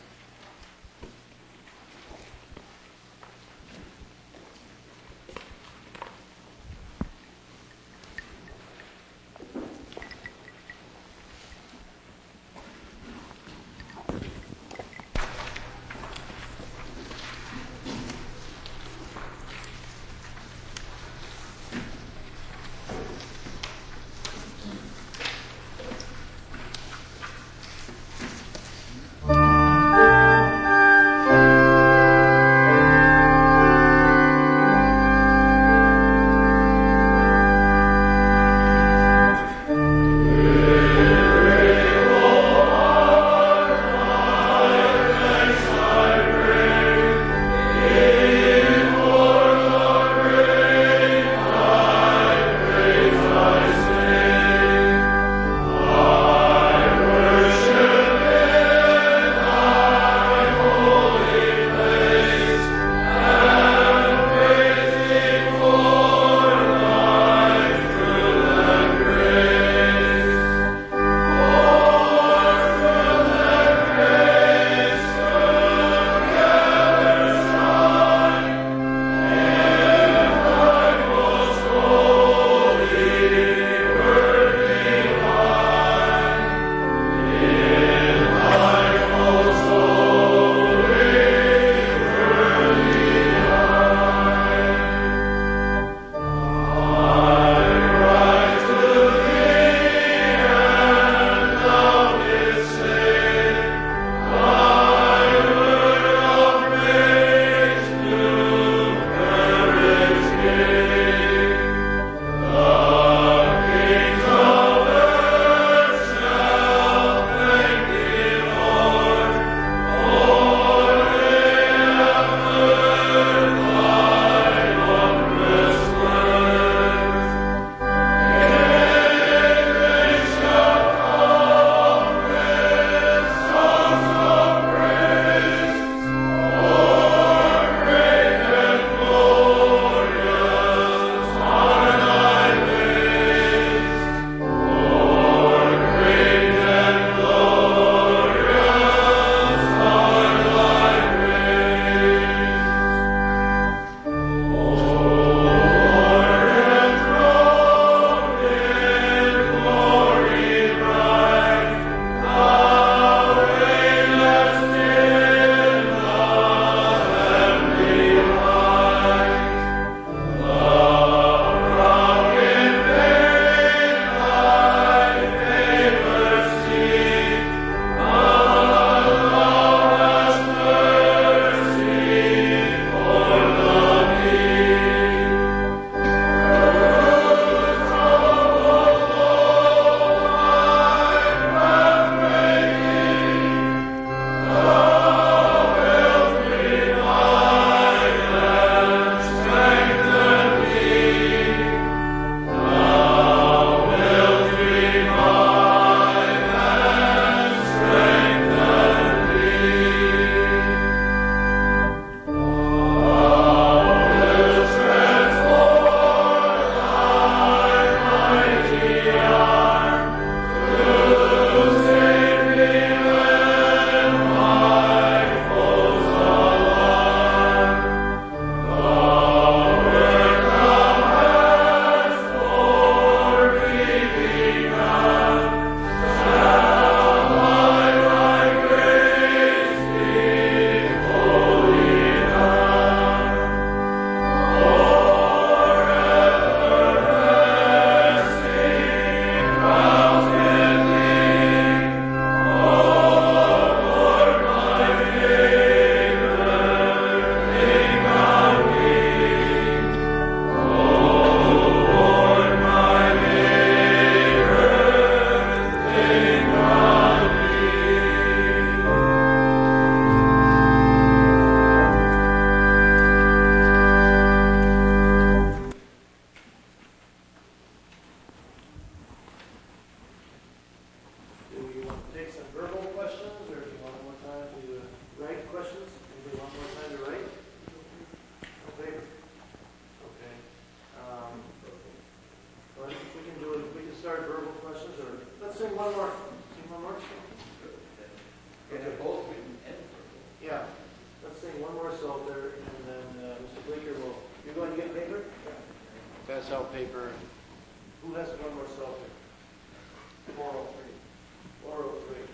one more. Sing one more. They're both written and verbal. Yeah. Let's sing one more Psalter, and then uh, Mister Bleeker will. You're going to get paper? Yeah. Pass out paper. Who has one more Psalter? four oh three. four oh three.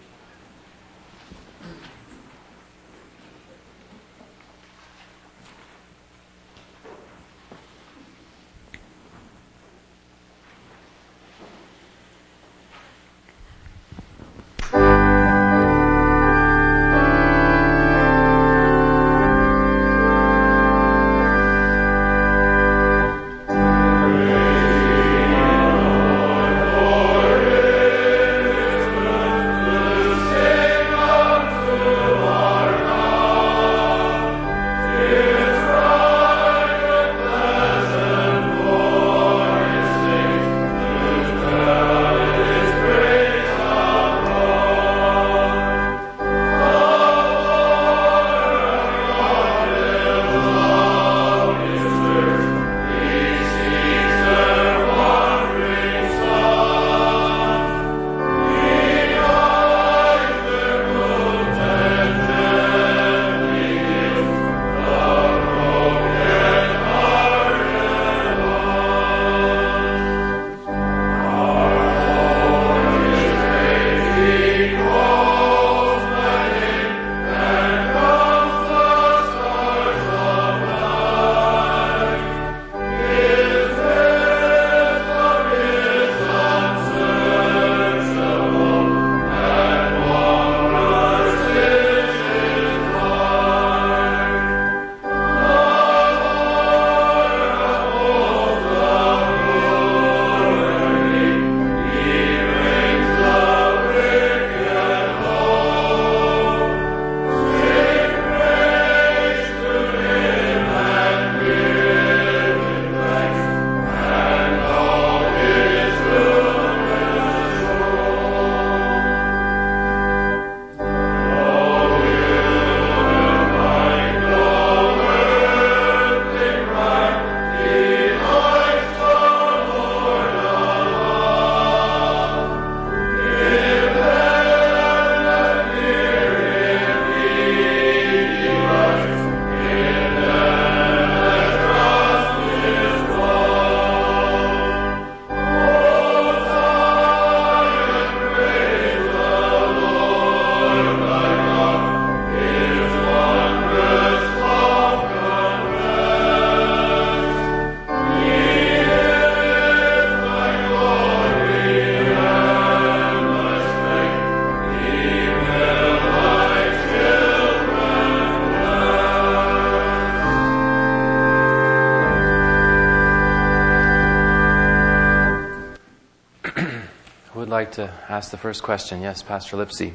Like to ask the first question. Yes, Pastor Lipsy.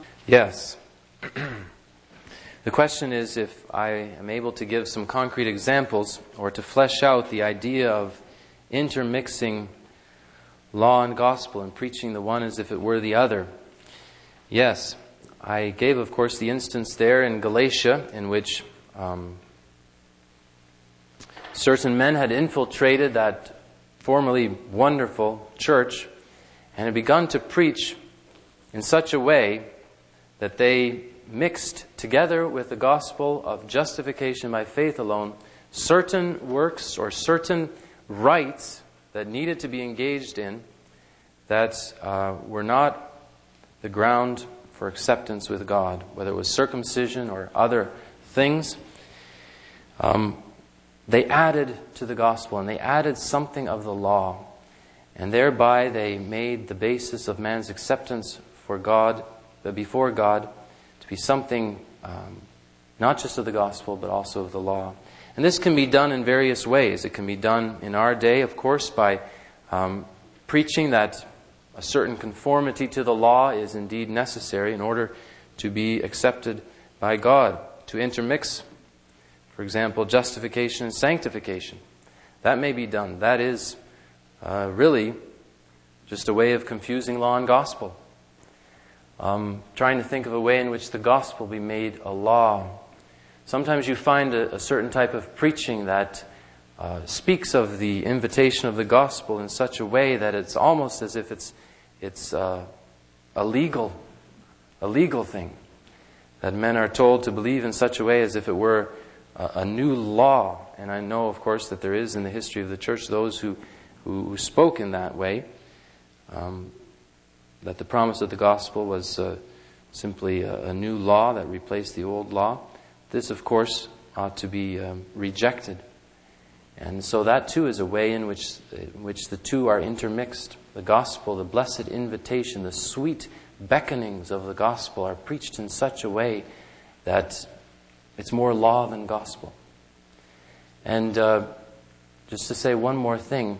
Yes. The question is if I am able to give some concrete examples or to flesh out the idea of intermixing law and gospel and preaching the one as if it were the other. Yes, I gave, of course, the instance there in Galatia in which um, certain men had infiltrated that formerly wonderful church and had begun to preach in such a way that they mixed together with the gospel of justification by faith alone certain works or certain rites that needed to be engaged in that uh, were not the ground for acceptance with God, whether it was circumcision or other things. Um, they added to the gospel and they added something of the law. And thereby they made the basis of man's acceptance for God, before God, to be something um, not just of the gospel, but also of the law. And this can be done in various ways. It can be done in our day, of course, by um, preaching that a certain conformity to the law is indeed necessary in order to be accepted by God. To intermix, for example, justification and sanctification. That may be done. That is Uh, really just a way of confusing law and gospel. Um, trying to think of a way in which the gospel be made a law. Sometimes you find a, a certain type of preaching that uh, speaks of the invitation of the gospel in such a way that it's almost as if it's it's uh, a legal, a legal thing. That men are told to believe in such a way as if it were a, a new law. And I know, of course, that there is in the history of the church those who, who, who spoke in that way. Um, that the promise of the gospel was uh, simply a, a new law that replaced the old law. This, of course, ought to be um, rejected. And so that too is a way in which, in which the two are intermixed. The gospel, the blessed invitation, the sweet beckonings of the gospel are preached in such a way that it's more law than gospel. And uh, just to say one more thing,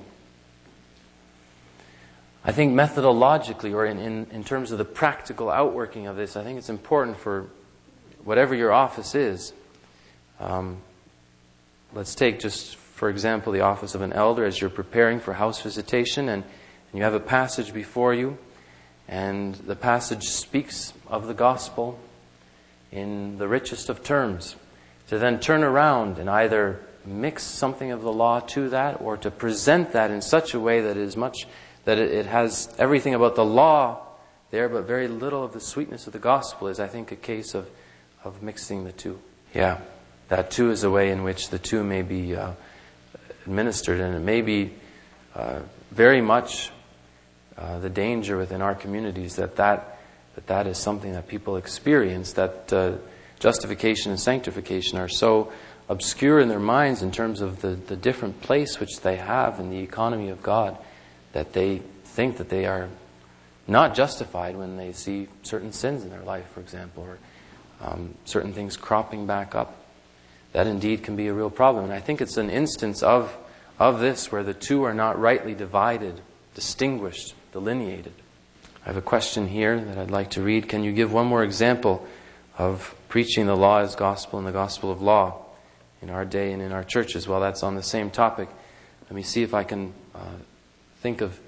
I think methodologically, or in, in, in terms of the practical outworking of this, I think it's important for whatever your office is. Um, let's take just, for example, the office of an elder as you're preparing for house visitation, and, and you have a passage before you, and the passage speaks of the gospel in the richest of terms. To then turn around and either mix something of the law to that, or to present that in such a way that it is much, that it, it has everything about the law there, but very little of the sweetness of the gospel, is, I think, a case of, of mixing the two. Yeah, that too is a way in which the two may be uh, administered, and it may be uh, very much uh, the danger within our communities that that, that that is something that people experience, that uh, justification and sanctification are so obscure in their minds in terms of the, the different place which they have in the economy of God, that they think that they are not justified when they see certain sins in their life, for example, or um, certain things cropping back up. That indeed can be a real problem. And I think it's an instance of, of this where the two are not rightly divided, distinguished, delineated. I have a question here that I'd like to read. Can you give one more example of preaching the law as gospel and the gospel of law in our day and in our churches? Well, that's on the same topic. Let me see if I can uh, think of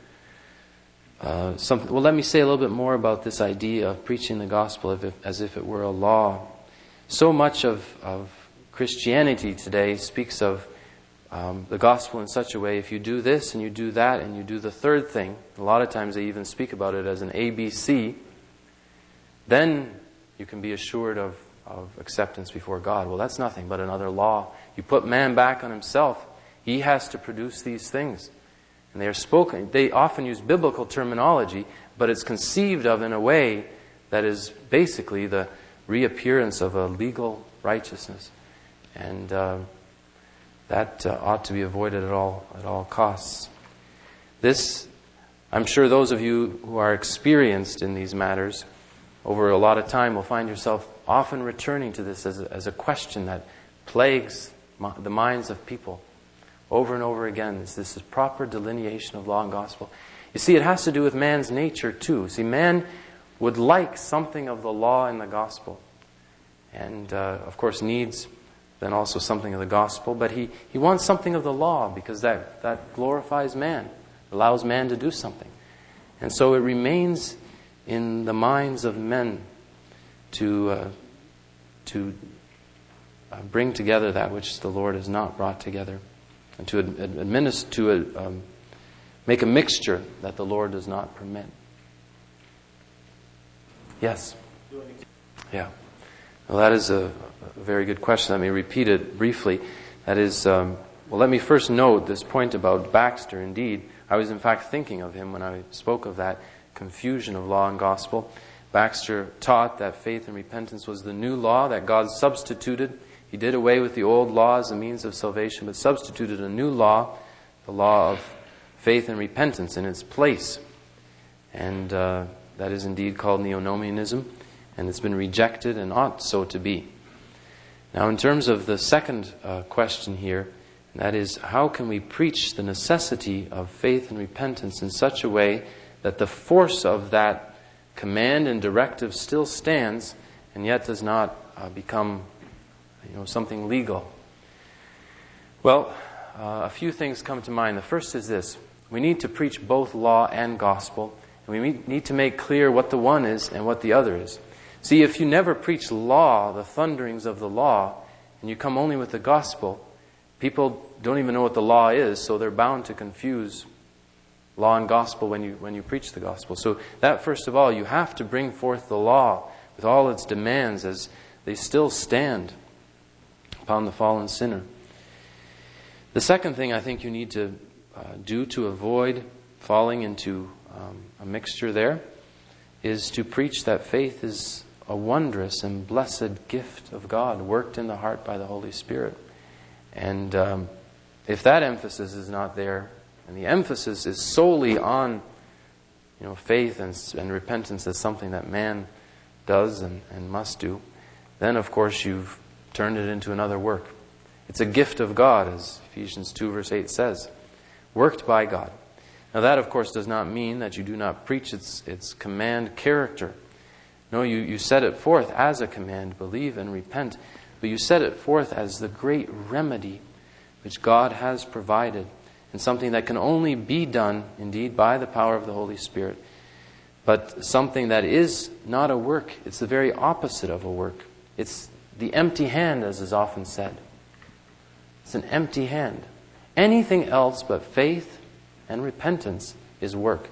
uh, something. Well, let me say a little bit more about this idea of preaching the gospel as if, as if it were a law. So much of, of Christianity today speaks of um, the gospel in such a way, if you do this and you do that and you do the third thing, a lot of times they even speak about it as an A B C, then you can be assured of, of acceptance before God. Well, that's nothing but another law. You put man back on himself. He has to produce these things. And they are spoken. They often use biblical terminology, but it's conceived of in a way that is basically the reappearance of a legal righteousness. And uh, that uh, ought to be avoided at all at all costs. This, I'm sure those of you who are experienced in these matters over a lot of time will find yourself often returning to this as a, as a question that plagues my, the minds of people over and over again. Is this a proper delineation of law and gospel? You see, it has to do with man's nature too. See, man would like something of the law and the gospel. And, uh, of course, needs then also something of the gospel. But he, he wants something of the law because that, that glorifies man, allows man to do something. And so it remains in the minds of men to uh, to uh, bring together that which the Lord has not brought together, and to ad- administer, to uh, um, make a mixture that the Lord does not permit. Yes? Yeah. Well, that is a, a very good question. Let me repeat it briefly. That is, um, well, let me first note this point about Baxter. Indeed, I was in fact thinking of him when I spoke of that confusion of law and gospel. Baxter taught that faith and repentance was the new law that God substituted. He did away with the old law as a means of salvation, but substituted a new law, the law of faith and repentance, in its place. And uh, that is indeed called neo-nomianism, and it's been rejected and ought so to be. Now, in terms of the second uh, question here, that is, how can we preach the necessity of faith and repentance in such a way that the force of that command and directive still stands and yet does not uh, become, you know, something legal? Well, uh, a few things come to mind. The first is this. We need to preach both law and gospel, and we need to make clear what the one is and what the other is. See, if you never preach law, the thunderings of the law, and you come only with the gospel, people don't even know what the law is, so they're bound to confuse law and gospel when you when you preach the gospel. So that, first of all, you have to bring forth the law with all its demands as they still stand upon the fallen sinner. The second thing I think you need to uh, do to avoid falling into um, a mixture there is to preach that faith is a wondrous and blessed gift of God worked in the heart by the Holy Spirit. And um, if that emphasis is not there, and the emphasis is solely on, you know, faith and, and repentance as something that man does and, and must do, then of course you've turned it into another work. It's a gift of God, as Ephesians two verse eight says, worked by God. Now that, of course, does not mean that you do not preach its its command character. No, you, you set it forth as a command, believe and repent, but you set it forth as the great remedy which God has provided, and something that can only be done, indeed, by the power of the Holy Spirit, but something that is not a work. It's the very opposite of a work. It's the empty hand, as is often said. It's an empty hand. Anything else but faith and repentance is work.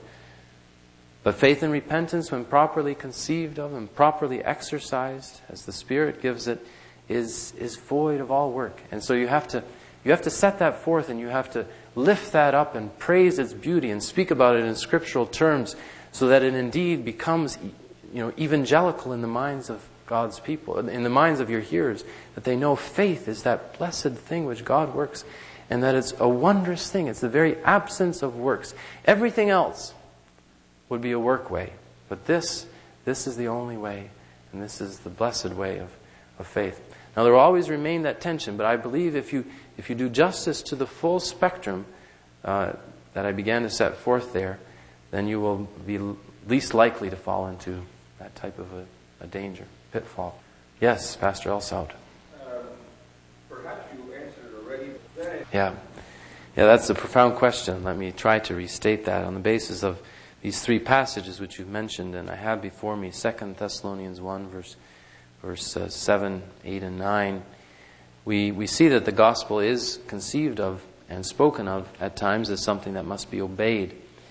But faith and repentance, when properly conceived of and properly exercised, as the Spirit gives it, is is void of all work. And so you have to you have to set that forth, and you have to lift that up and praise its beauty and speak about it in scriptural terms, so that it indeed becomes, you know, evangelical in the minds of God's people, in the minds of your hearers, that they know faith is that blessed thing which God works, and that it's a wondrous thing. It's the very absence of works. Everything else would be a work way. But this, this is the only way, and this is the blessed way of, of faith. Now there will always remain that tension, but I believe if you if you do justice to the full spectrum uh, that I began to set forth there, then you will be least likely to fall into that type of a, a danger, pitfall. Yes, Pastor Elsout. Um, perhaps you answered it already. Yeah. Yeah, that's a profound question. Let me try to restate that on the basis of these three passages which you've mentioned, and I have before me Second Thessalonians one, verse verse uh, seven, eight, and nine. We we see that the gospel is conceived of and spoken of at times as something that must be obeyed.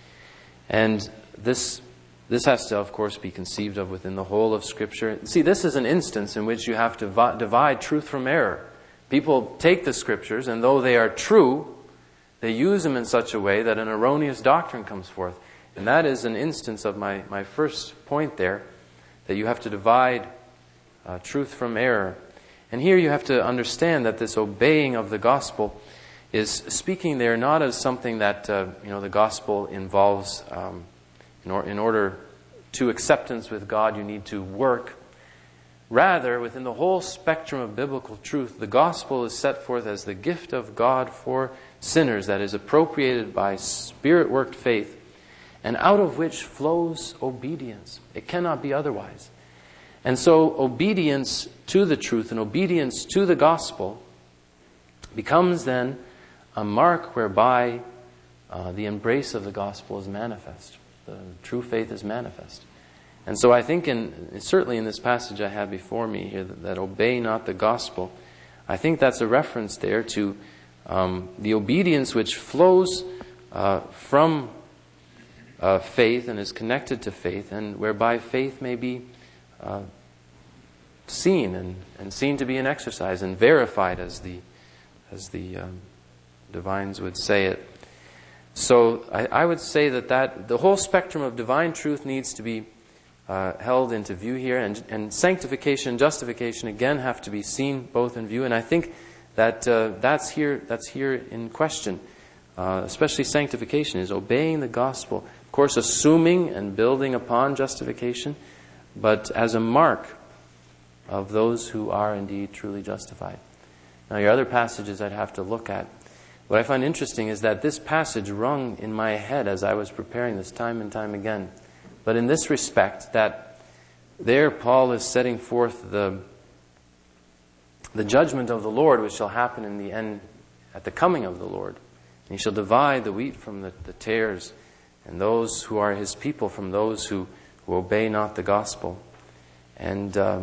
And this this has to, of course, be conceived of within the whole of Scripture. See, this is an instance in which you have to vi- divide truth from error. People take the Scriptures, and though they are true, they use them in such a way that an erroneous doctrine comes forth. And that is an instance of my, my first point there, that you have to divide uh, truth from error. And here you have to understand that this obeying of the gospel is speaking there not as something that, uh, you know, the gospel involves, um, in, or, in order to acceptance with God, you need to work. Rather, within the whole spectrum of biblical truth, the gospel is set forth as the gift of God for sinners that is appropriated by Spirit-worked faith, and out of which flows obedience. It cannot be otherwise. And so obedience to the truth and obedience to the gospel becomes then a mark whereby uh, the embrace of the gospel is manifest. The true faith is manifest. And so I think, in certainly in this passage I have before me here, that, that obey not the gospel, I think that's a reference there to um, the obedience which flows uh, from uh, faith and is connected to faith, and whereby faith may be uh, seen and, and seen to be an exercise and verified, as the as the um, divines would say it. So I, I would say that, that the whole spectrum of divine truth needs to be uh, held into view here, and, and sanctification and justification again have to be seen both in view. And I think that uh, that's here that's here in question, uh, especially sanctification, is obeying the gospel. Of course, assuming and building upon justification, but as a mark of those who are indeed truly justified. Now, your other passages I'd have to look at. What I find interesting is that this passage rung in my head as I was preparing this time and time again. But in this respect, that there Paul is setting forth the the judgment of the Lord, which shall happen in the end, at the coming of the Lord. And he shall divide the wheat from the, the tares, and those who are his people from those who, who obey not the gospel. And uh,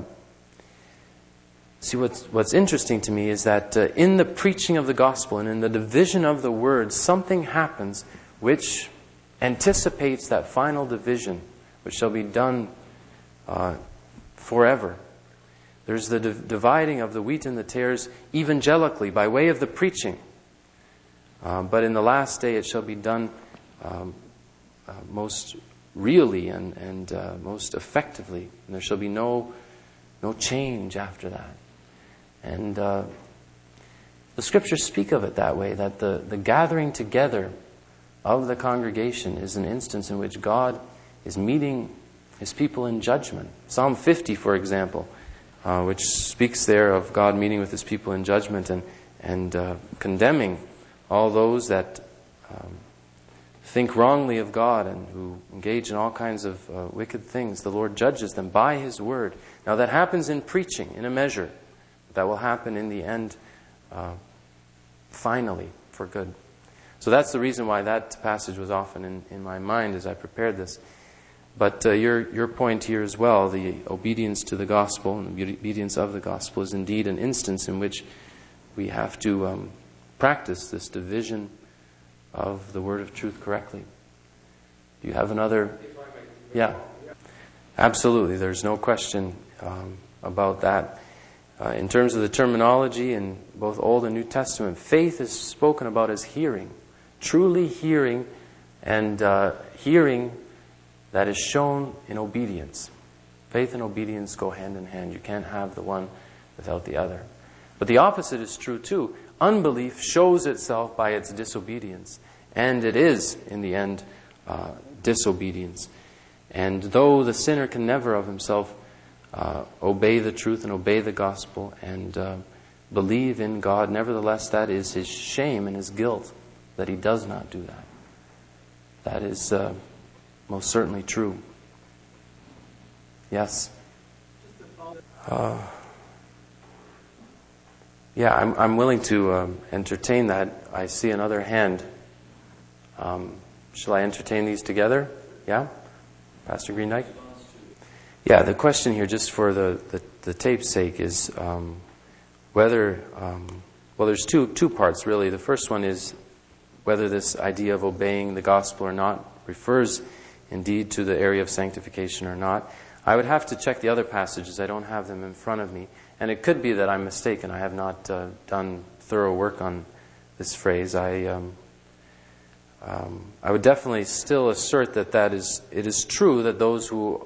see, what's, what's interesting to me is that uh, in the preaching of the gospel and in the division of the word, something happens which anticipates that final division, which shall be done uh, forever. There's the div- dividing of the wheat and the tares evangelically by way of the preaching. Uh, but in the last day it shall be done um, uh, most really and, and uh, most effectively. And there shall be no no change after that. And uh, the Scriptures speak of it that way, that the, the gathering together of the congregation is an instance in which God is meeting His people in judgment. Psalm fifty, for example, uh, which speaks there of God meeting with His people in judgment and, and uh, condemning all those that um, think wrongly of God and who engage in all kinds of uh, wicked things. The Lord judges them by His word. Now that happens in preaching, in a measure. That will happen in the end, uh, finally, for good. So that's the reason why that passage was often in, in my mind as I prepared this. But uh, your your point here as well, the obedience to the gospel and the obedience of the gospel is indeed an instance in which we have to um, practice this division of the word of truth correctly. Do you have another? Yeah, absolutely. There's no question um, about that. Uh, in terms of the terminology in both Old and New Testament, faith is spoken about as hearing. Truly hearing, and uh, hearing that is shown in obedience. Faith and obedience go hand in hand. You can't have the one without the other. But the opposite is true too. Unbelief shows itself by its disobedience. And it is, in the end, uh, disobedience. And though the sinner can never of himself uh, obey the truth and obey the gospel and uh, believe in God, nevertheless that is his shame and his guilt that he does not do that. That is uh, most certainly true. Yes? Uh, yeah, I'm, I'm willing to um, entertain that. I see another hand. Um, shall I entertain these together? Yeah? Pastor Greendyke? Yeah, the question here, just for the, the, the tape's sake, is um, whether, um, well, there's two two parts really. The first one is whether this idea of obeying the gospel or not refers indeed to the area of sanctification or not. I would have to check the other passages. I don't have them in front of me. And it could be that I'm mistaken. I have not uh, done thorough work on this phrase. I um, um, I would definitely still assert that that is it is true that those who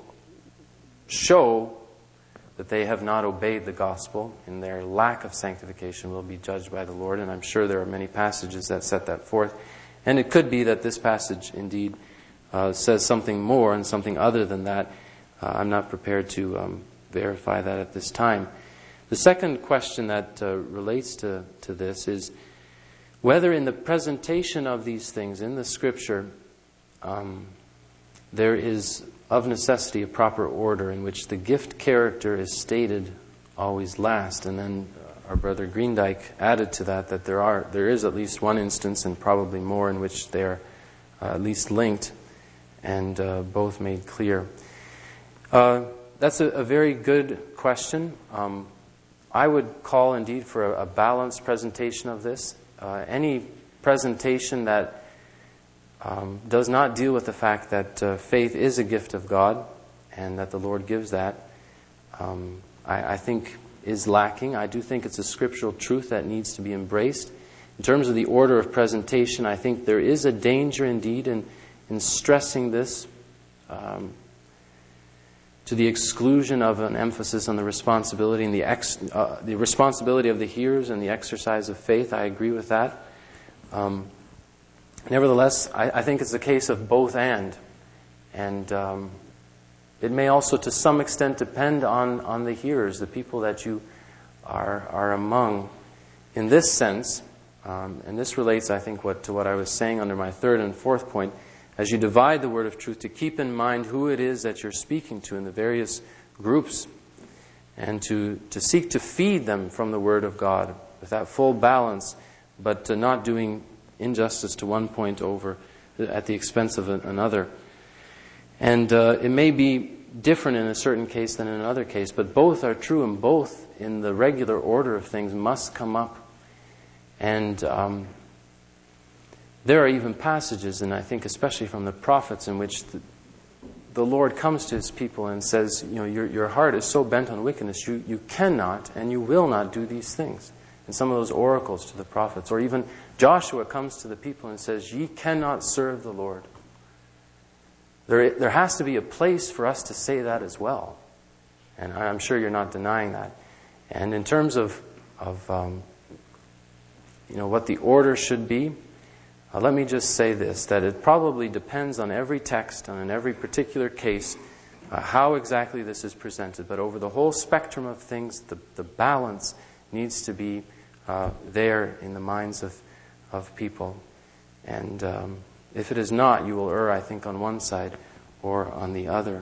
show that they have not obeyed the gospel in their lack of sanctification will be judged by the Lord. And I'm sure there are many passages that set that forth. And it could be that this passage indeed uh, says something more and something other than that. Uh, I'm not prepared to um, verify that at this time. The second question that uh, relates to, to this is whether in the presentation of these things in the Scripture um, there is of necessity a proper order in which the gift character is stated always last. And then our brother Greendyke added to that that there are there is at least one instance and probably more in which they are uh, at least linked and uh, both made clear. Uh, that's a, a very good question. Um, I would call indeed for a, a balanced presentation of this. Uh, any presentation that um, does not deal with the fact that uh, faith is a gift of God and that the Lord gives that, um, I, I think is lacking. I do think it's a scriptural truth that needs to be embraced. In terms of the order of presentation, I think there is a danger indeed in, in stressing this um, to the exclusion of an emphasis on the responsibility and the ex, uh, the responsibility of the hearers and the exercise of faith. I agree with that. Um, nevertheless, I, I think it's a case of both and. And um, it may also to some extent depend on, on the hearers, the people that you are, are among. In this sense, um, and this relates, I think, what, to what I was saying under my third and fourth point, as you divide the word of truth, to keep in mind who it is that you're speaking to in the various groups and to, to seek to feed them from the word of God with that full balance, but to not doing injustice to one point over at the expense of another. And uh, it may be different in a certain case than in another case, but both are true, and both in the regular order of things must come up. And um, There are even passages, and I think especially from the prophets, in which the, the Lord comes to His people and says, you know, your, your heart is so bent on wickedness, you, you cannot and you will not do these things. And some of those oracles to the prophets. Or even Joshua comes to the people and says, ye cannot serve the Lord. There, there has to be a place for us to say that as well. And I'm sure you're not denying that. And in terms of, of um, you know, what the order should be, uh, let me just say this, that it probably depends on every text and in every particular case uh, how exactly this is presented. But over the whole spectrum of things, the, the balance needs to be uh, there in the minds of, of people. And um, if it is not, you will err, I think, on one side or on the other.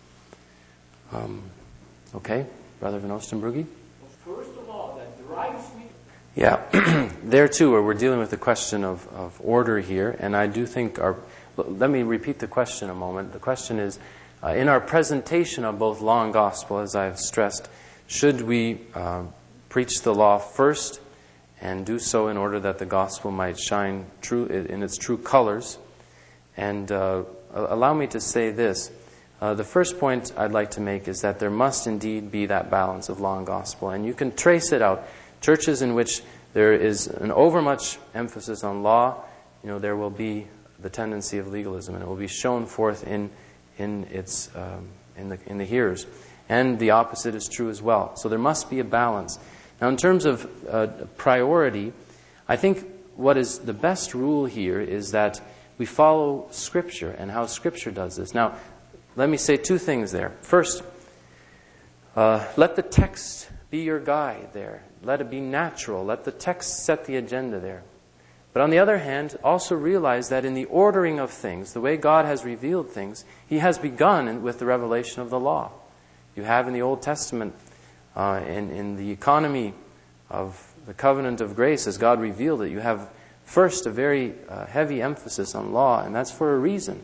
Um, okay, Brother Van Oostenbrugge? First of all, that drives me. Yeah, there too, where we're dealing with the question of, of order here. And I do think our... Let me repeat the question a moment. The question is, uh, in our presentation of both law and gospel, as I've stressed, should we uh, preach the law first and do so in order that the gospel might shine true in its true colors? And uh, allow me to say this. Uh, the first point I'd like to make is that there must indeed be that balance of law and gospel. And you can trace it out. Churches in which there is an overmuch emphasis on law, you know, there will be the tendency of legalism, and it will be shown forth in in its um, in the in the hearers. And the opposite is true as well. So there must be a balance. Now, in terms of uh, priority, I think what is the best rule here is that we follow Scripture and how Scripture does this. Now, let me say two things there. First, uh, let the text be your guide there. Let it be natural. Let the text set the agenda there. But on the other hand, also realize that in the ordering of things, the way God has revealed things, He has begun with the revelation of the law. You have in the Old Testament, uh, in, in the economy of the covenant of grace, as God revealed it, you have first a very uh, heavy emphasis on law, and that's for a reason.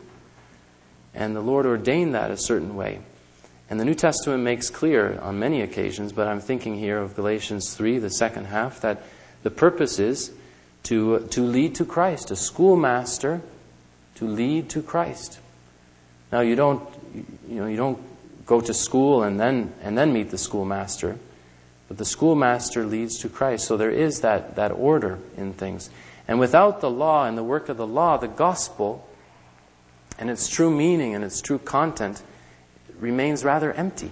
And the Lord ordained that a certain way. And the New Testament makes clear on many occasions, but I'm thinking here of Galatians three, the second half, that the purpose is to to lead to Christ, a schoolmaster to lead to Christ. Now you don't you know you don't go to school and then and then meet the schoolmaster, but the schoolmaster leads to Christ. So there is that that order in things. And without the law and the work of the law, the gospel and its true meaning and its true content remains rather empty.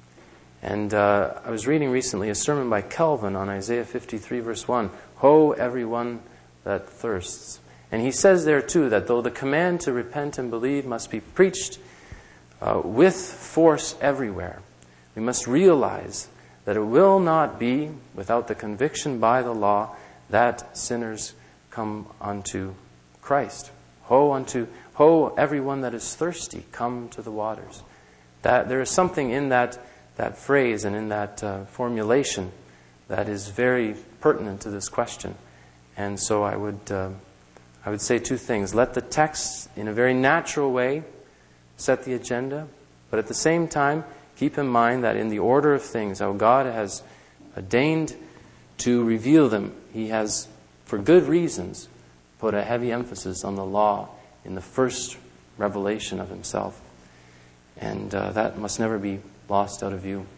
And uh, I was reading recently a sermon by Calvin on Isaiah fifty-three, verse one. Ho, everyone that thirsts. And he says there too that though the command to repent and believe must be preached uh, with force everywhere, we must realize that it will not be without the conviction by the law that sinners come unto Christ. Ho, unto ho, everyone that is thirsty, come to the waters. That there is something in that that phrase and in that uh, formulation that is very pertinent to this question. And so I would uh, I would say two things. Let the text, in a very natural way, set the agenda, but at the same time, keep in mind that in the order of things, how God has deigned to reveal them, He has, for good reasons, put a heavy emphasis on the law in the first revelation of Himself. And uh, that must never be lost out of view.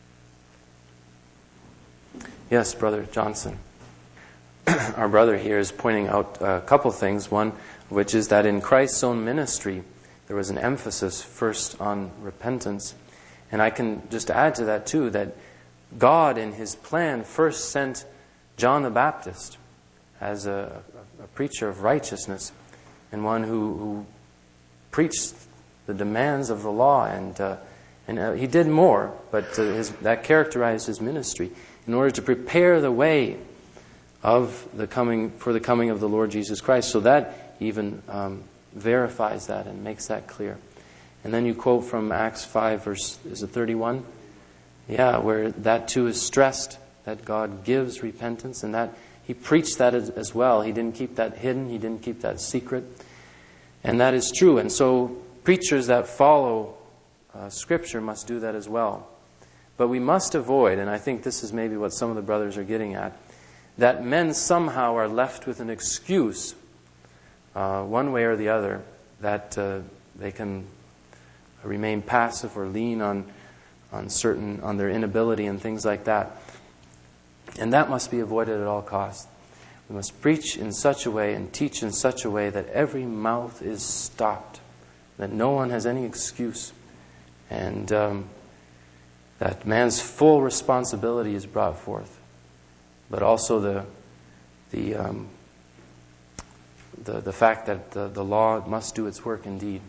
Yes, Brother Johnson. Our brother here is pointing out a couple things. One, which is that in Christ's own ministry, there was an emphasis first on repentance. And I can just add to that too, that God in His plan first sent John the Baptist as a, a preacher of righteousness and one who, who preached the demands of the law, and uh, and uh, he did more, but uh, his, that characterized his ministry in order to prepare the way of the coming for the coming of the Lord Jesus Christ. So that even um, verifies that and makes that clear. And then you quote from Acts five, verse is it thirty-one? Yeah, where that too is stressed, that God gives repentance, and that He preached that as, as well. He didn't keep that hidden. He didn't keep that secret, and that is true. And so preachers that follow uh, Scripture must do that as well. But we must avoid, and I think this is maybe what some of the brothers are getting at, that men somehow are left with an excuse uh, one way or the other, that uh, they can remain passive or lean on on certain on their inability and things like that. And that must be avoided at all costs. We must preach in such a way and teach in such a way that every mouth is stopped, that no one has any excuse, and um, that man's full responsibility is brought forth, but also the the um, the, the fact that the, the law must do its work indeed.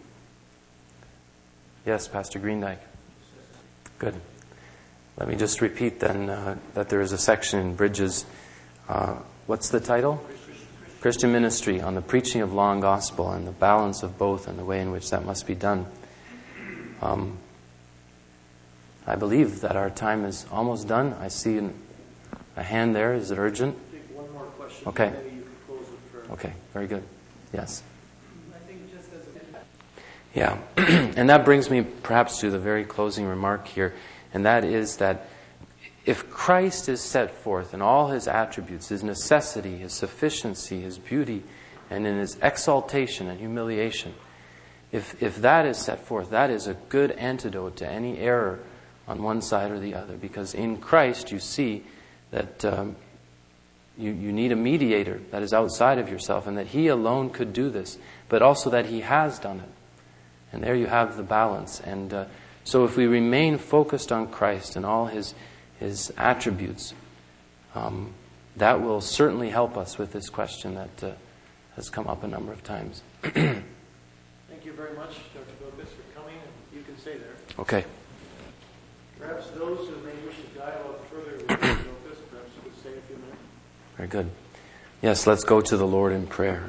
Yes, Pastor Greendyke. Good. Let me just repeat then uh, that there is a section in Bridges. Uh, what's the title? Christian Ministry, on the preaching of law and gospel and the balance of both and the way in which that must be done. Um, I believe that our time is almost done. I see an, a hand there. Is it urgent? I think one more question. Okay. Maybe you can close with prayer. Okay, very good. Yes. I think just as a Yeah, and that brings me perhaps to the very closing remark here, and that is that if Christ is set forth in all his attributes, his necessity, his sufficiency, his beauty, and in his exaltation and humiliation, if if that is set forth, that is a good antidote to any error on one side or the other, because in Christ you see that um, you, you need a mediator that is outside of yourself, and that he alone could do this, but also that he has done it. And there you have the balance. And uh, so if we remain focused on Christ and all his his attributes, um, that will certainly help us with this question that uh, has come up a number of times. Thank you very much, Doctor Bokas, for coming. And you can stay there. Okay. Perhaps those who may wish to dialogue further with Doctor Bokas, perhaps you could stay a few minutes. Very good. Yes, let's go to the Lord in prayer.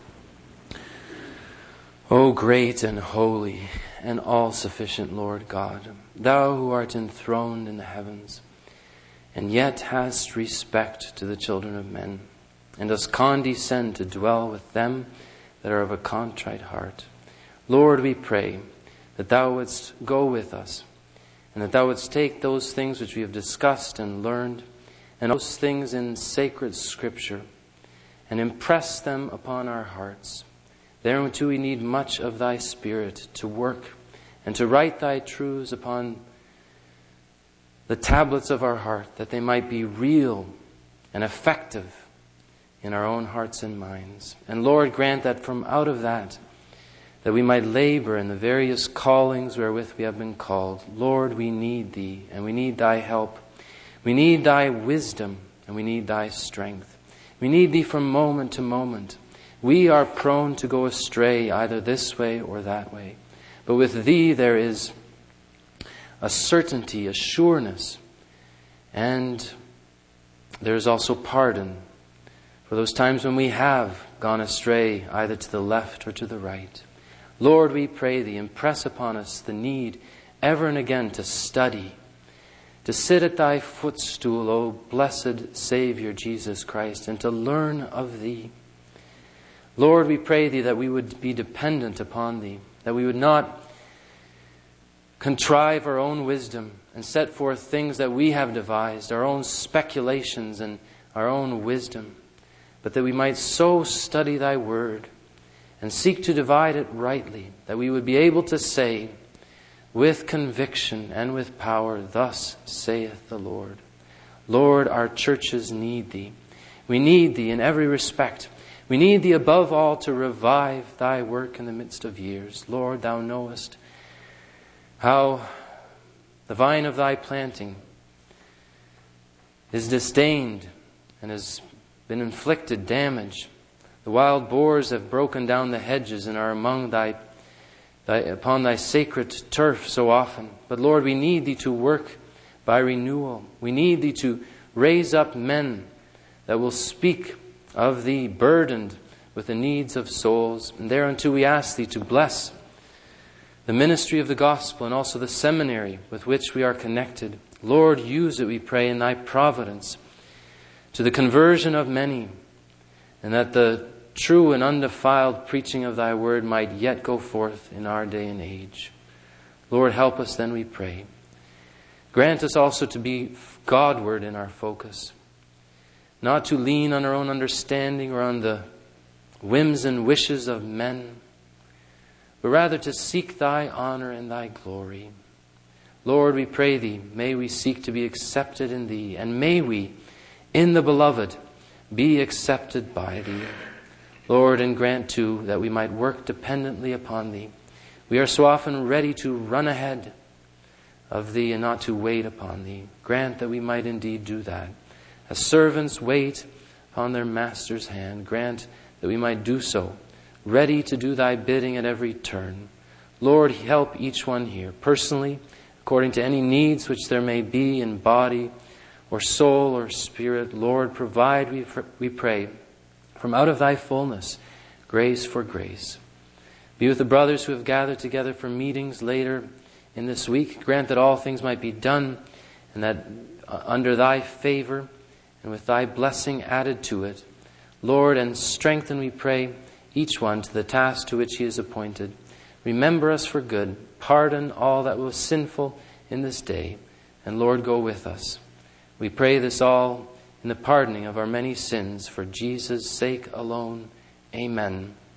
O great and holy and all-sufficient Lord God, thou who art enthroned in the heavens, and yet hast respect to the children of men, and dost condescend to dwell with them that are of a contrite heart. Lord, we pray that thou wouldst go with us, and that thou wouldst take those things which we have discussed and learned, and those things in sacred Scripture, and impress them upon our hearts. Thereunto we need much of thy Spirit to work and to write thy truths upon the tablets of our heart, that they might be real and effective in our own hearts and minds. And Lord, grant that from out of that, that we might labor in the various callings wherewith we have been called. Lord, we need thee, and we need thy help. We need thy wisdom, and we need thy strength. We need thee from moment to moment. We are prone to go astray either this way or that way. But with thee there is a certainty, a sureness, and there is also pardon for those times when we have gone astray either to the left or to the right. Lord, we pray thee, impress upon us the need ever and again to study, to sit at thy footstool, O blessed Savior Jesus Christ, and to learn of thee. Lord, we pray thee that we would be dependent upon thee, that we would not contrive our own wisdom and set forth things that we have devised, our own speculations and our own wisdom, but that we might so study thy word and seek to divide it rightly, that we would be able to say with conviction and with power, thus saith the Lord. Lord, our churches need thee. We need thee in every respect. We need thee above all to revive thy work in the midst of years. Lord, thou knowest how the vine of thy planting is disdained and has been inflicted damage. The wild boars have broken down the hedges and are among thy, thy upon thy sacred turf so often. But Lord, we need thee to work by renewal. We need thee to raise up men that will speak of thee, burdened with the needs of souls. And thereunto we ask thee to bless the ministry of the gospel and also the seminary with which we are connected. Lord, use it, we pray, in thy providence to the conversion of many, and that the true and undefiled preaching of thy word might yet go forth in our day and age. Lord, help us then, we pray. Grant us also to be Godward in our focus, not to lean on our own understanding or on the whims and wishes of men, but rather to seek thy honor and thy glory. Lord, we pray thee, may we seek to be accepted in thee, and may we, in the beloved, be accepted by thee. Lord, and grant too that we might work dependently upon thee. We are so often ready to run ahead of thee and not to wait upon thee. Grant that we might indeed do that. As servants wait upon their master's hand, grant that we might do so, ready to do thy bidding at every turn. Lord, help each one here personally, according to any needs which there may be in body or soul or spirit. Lord, provide, we, we pray, from out of thy fullness, grace for grace. Be with the brothers who have gathered together for meetings later in this week. Grant that all things might be done, and that uh, under thy favor and with thy blessing added to it. Lord, and strengthen, we pray, each one to the task to which he is appointed. Remember us for good. Pardon all that was sinful in this day. And Lord, go with us. We pray this all in the pardoning of our many sins, for Jesus' sake alone. Amen.